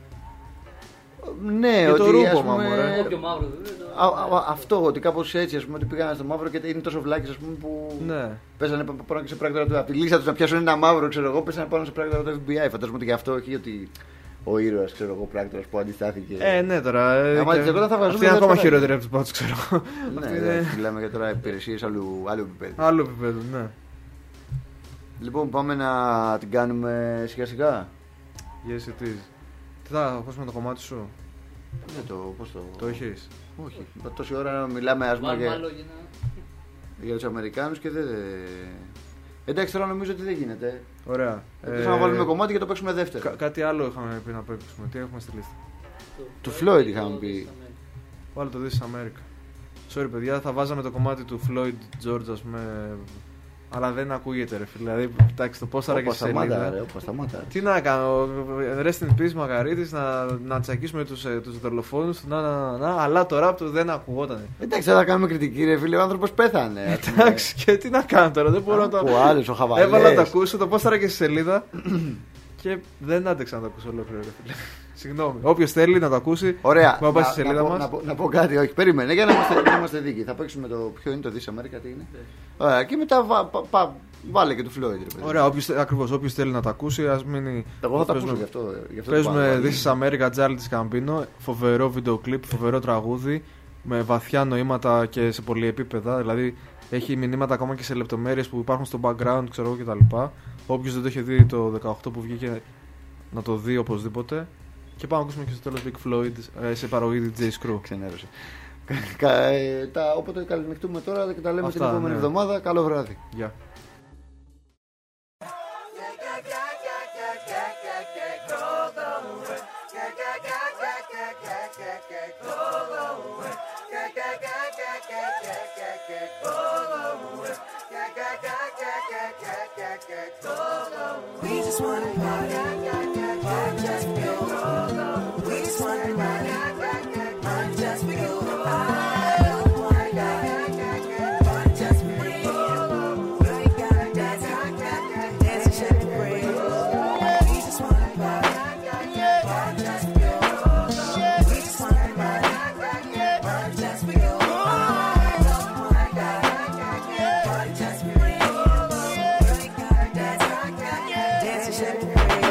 Ναι, και ότι το ρούμπομα, πούμε, μωρέ. Όποιο μαύρο, α, α, αυτό, ότι κάπως έτσι, ας πούμε, ότι πήγαν στο μαύρο και είναι τόσο βλάκες, ας πούμε, που ναι. Πέσανε πάνω και σε πράκτορα του. Από τη λίστα τους να πιάσουν ένα μαύρο, ξέρω εγώ, πέσανε πάνω σε πράκτορα του εφ μπι άι. Φαντάζομαι ότι γι' αυτό, όχι ότι ο ήρωας, ξέρω εγώ, πράκτορας που αντιστάθηκε. Ε, ναι, τώρα. Ε, άμα και... θα αυτή είναι ακόμα χειρότερη από τους μπάτσους, ξέρω εγώ. Ναι, είναι... μιλάμε για τώρα υπηρεσίες άλλου, άλλου επίπεδου. Άλλου επίπεδου, ναι. Λοιπόν, πάμε να την κάνουμε σιγά σιγά. Yes, it is. Τι θα ακούσουμε το κομμάτι σου? Ναι, το, πώς το... Το έχεις? Όχι, τόση ώρα μιλάμε ας πούμε για... για... για τους Αμερικάνους και δεν... Εντάξει, τώρα νομίζω ότι δεν γίνεται. Ωραία. Εκτός ε... να βάλουμε κομμάτι και το παίξουμε δεύτερο. Κα- κάτι άλλο είχαμε πει να παίξουμε. Τι έχουμε στη λίστα? Του Floyd είχαμε πει. Βάλε το This is America. Sorry παιδιά, θα βάζαμε το κομμάτι του Floyd George, ας πούμε. Αλλά δεν ακούγεται, ρε φίλε. Δηλαδή, εντάξει, το πόσταρα και στη σελίδα. Ρε, όπα, σταμάτα. Τι να κάνω, rest in peace Μαγαρίτης, να, να τσακίσουμε τους, τους δολοφόνους, να, να, να, αλλά το ράπ του δεν ακουγόταν. Εντάξει, θα κάνουμε κριτική, ρε φίλε, ο άνθρωπος πέθανε. Εντάξει, και τι να κάνω τώρα, δεν μπορώ να το. Ο άλλος, ο Χαβαλές. Έβαλα να το ακούσω, το πόσταρα και στη σελίδα και δεν άντεξα να το ακούσω ολόκληρο, ρε φίλε. Συγγνώμη. Όποιος θέλει να το ακούσει, ωραία, να πάει στη να, σελίδα να, μας. Να, να, να πω κάτι, όχι, περίμενε, για να είμαστε, να είμαστε δίκοι. Θα παίξουμε το. Ποιο είναι το This America, τι είναι. Ωραία, και μετά βα, πα, πα, βάλε και του Floyd. Ρε, ωραία, όποιος, ακριβώς, όποιος θέλει να το ακούσει, ας μείνει. Εγώ θα το ακούσω γι' αυτό. Γι αυτό παίζουμε This is America, Charlie της Campino. Φοβερό βίντεο κλιπ, φοβερό τραγούδι. Με βαθιά νοήματα και σε πολυεπίπεδα. Δηλαδή έχει μηνύματα ακόμα και σε λεπτομέρειες που υπάρχουν στο background, ξέρω εγώ κτλ. Όποιος δεν το είχε δει το δεκαοκτώ που βγήκε, να το δει οπωσδήποτε. Και πάμε να ακούσουμε και στο τέλος Big Floyd σε παραγωγή ντι τζέι Screw. Ξενέρωσε. τα, όποτε καληνυχτούμε τώρα και τα λέμε αυτά, την επόμενη ναι. εβδομάδα. Καλό βράδυ. Γεια. We just wanna party, party just for you. We just wanna party, party just for you. I don't wanna die, party just for me. We ain't gotta dance, dance and shake the breeze. We just wanna party, party just for you. We just wanna party, party just for you. I don't wanna die, party just for me. We ain't gotta dance, dance and shake the breeze.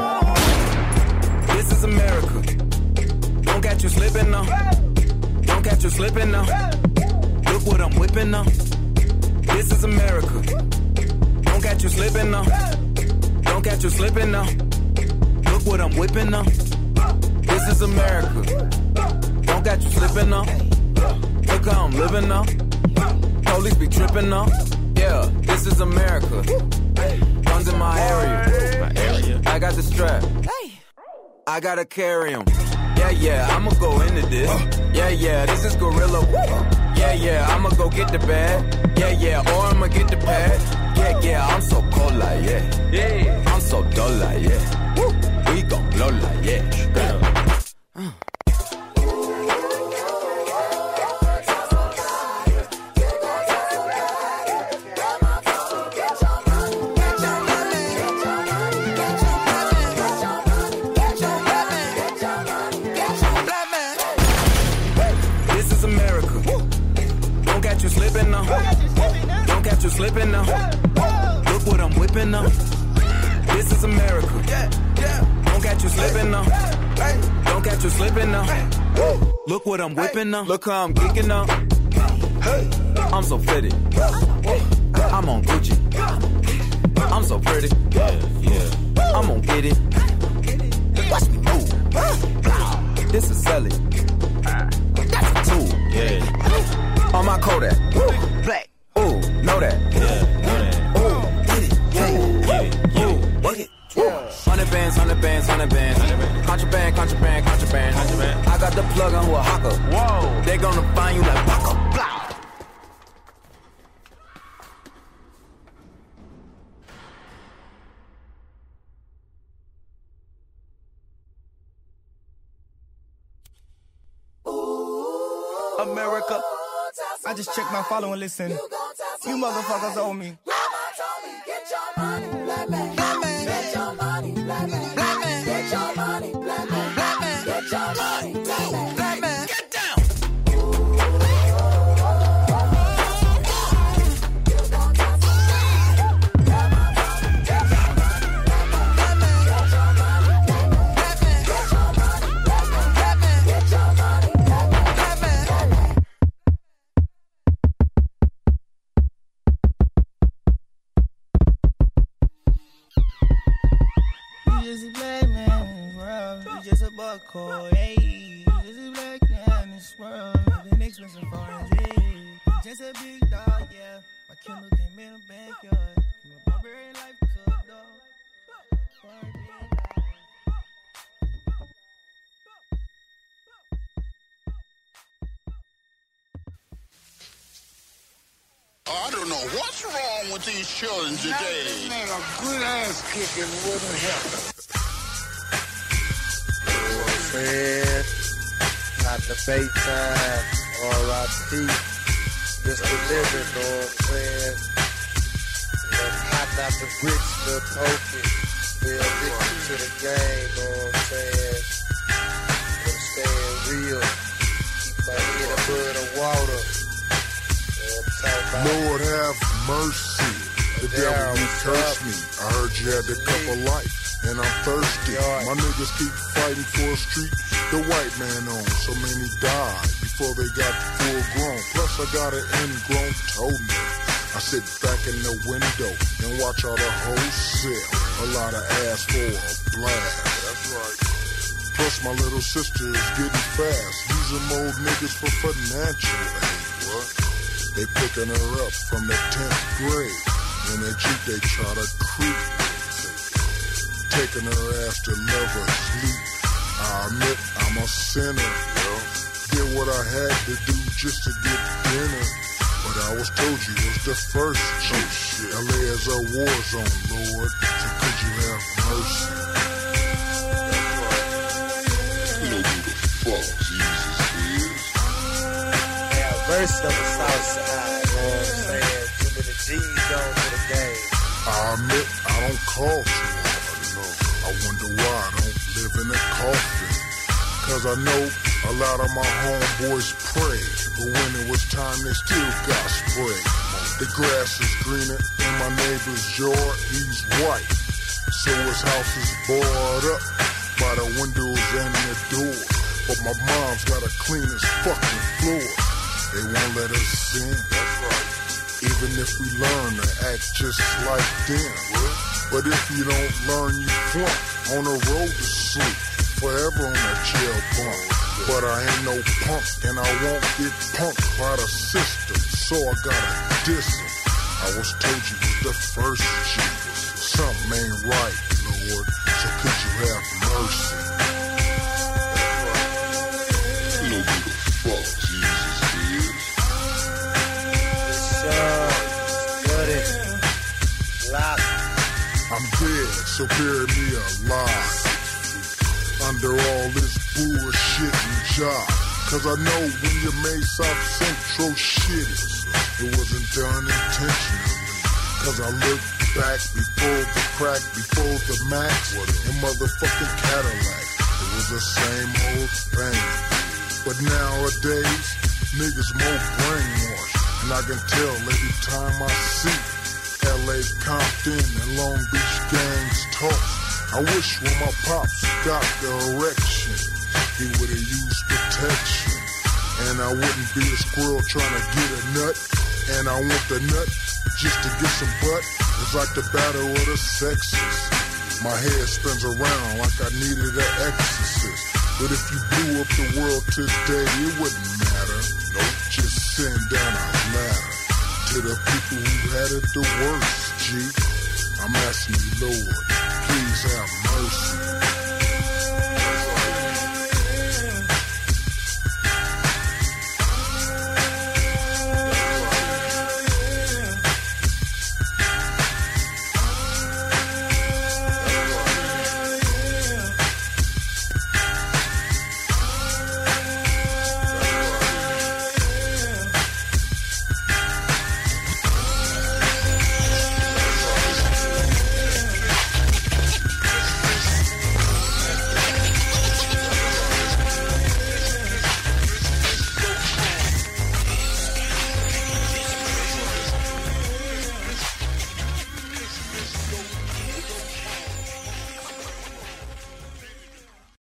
This is America. Don't catch you slipping now. Don't catch you slipping now. Look what I'm whipping now. This is America. Don't catch you slipping now. Don't catch you slipping now. Look what I'm whipping now. This is America. Don't catch you slipping now. Look how I'm living now. Police be tripping now. Yeah, this is America. Guns in my area. My area. I got the strap. I gotta carry 'em. Yeah, yeah, I'ma go into this. Yeah, yeah, this is gorilla. Yeah, yeah, I'ma go get the bag. Yeah, yeah, or I'ma get the pad. Yeah, yeah, I'm so cold like yeah. Yeah, I'm so dull like yeah. We gon' blow like yeah. Uh. Slipping now. Don't catch you slipping now. Look what I'm whipping now. This is America. Don't catch you slipping now. Don't catch you slipping now. Look what I'm whipping now. Look how I'm geeking now. I'm so fitted. I'm on Gucci. I'm so pretty. I'm gonna get it. Watch me move. This is Sally. That's a tool. Yeah. On my Kodak. Woo. Black. Ooh, know that. Yeah, know that. Ooh, get it. Hey. Get it. Ooh, work it. Yeah. Hundred bands, hundred bands, hundred bands. Contraband, contraband, contraband. contraband. I got the plug on who a hawker. Whoa. They gonna find you like Paco. Blah. America. I just checked my follow and listen. You motherfuckers owe me. Get your money, black man. Black man. Get your money, black man. Black man. Get your money, black man. Black man. Get your money, black man. Black man. Get down. Just a black man in this world. You just a buckhole, hey. You just a black man in this world. An expensive foreign hey. Just a big dog, yeah. My Kindle came in the backyard. From a barbarian life to a dog. I don't know what's wrong with these children today. Man, a good ass kicking wouldn't help. You know what I'm saying? Not the bait time, R I P. Just the living, know what I'm saying? Let's hot out the bricks, little pokey. Be addicted to the game, know what I'm saying? I'm staying real. Keep my head above the water. Lord have mercy. The devil, you cursed me. I heard you had a couple life, and I'm thirsty. My niggas keep fighting for a street the white man on. So many died before they got full grown. Plus I got an ingrown toenail. I sit back in the window and watch all the hoes sell. A lot of ass for a blast. That's right. Plus my little sister is getting fast. Using old niggas for financial aid. What? They picking her up from the tenth grade. In that Jeep they try to creep. Taking her ass to love her sleep. I admit I'm a sinner. Did what I had to do just to get dinner. But I was told you it was the first Jeep. L A is a war zone, Lord. So could you have mercy? You know who the fuck Jesus is. Verse on the south side, you know what I'm saying? Too many G's going to the game. I admit I don't call too hard, no. I wonder why I don't live in a coffin. Cause I know a lot of my homeboys prayed, but when it was time they still got sprayed. The grass is greener in my neighbor's yard, he's white. So his house is boarded up by the windows and the door. But my mom's got a clean as fucking floor. They won't let us in. That's right. Even if we learn to act just like them. But if you don't learn, you flunk on the road to sleep. Forever on that jail bunk. But I ain't no punk, and I won't get punked by the system. So I gotta diss him. I was told you was the first G. Something ain't right, Lord. So could you have mercy? You know who the fuck Jesus is. I'm dead, so bury me alive. Under all this bullshit and job. Cause I know when you made South Central shitty, it wasn't done intentionally. Cause I look back before the crack, before the max, and motherfucking Cadillac. It was the same old thing. But nowadays, niggas more brainwashed. And I can tell every time I see L A, Compton, and Long Beach gangs talk. I wish when my pops got the erection, he would've used protection. And I wouldn't be a squirrel trying to get a nut. And I want the nut just to get some butt. It's like the battle of the sexes. My head spins around like I needed an exorcist. But if you blew up the world today, it wouldn't matter. Nope. just send down a ladder to the people who had it the worst, G. I'm asking you, Lord, please have mercy.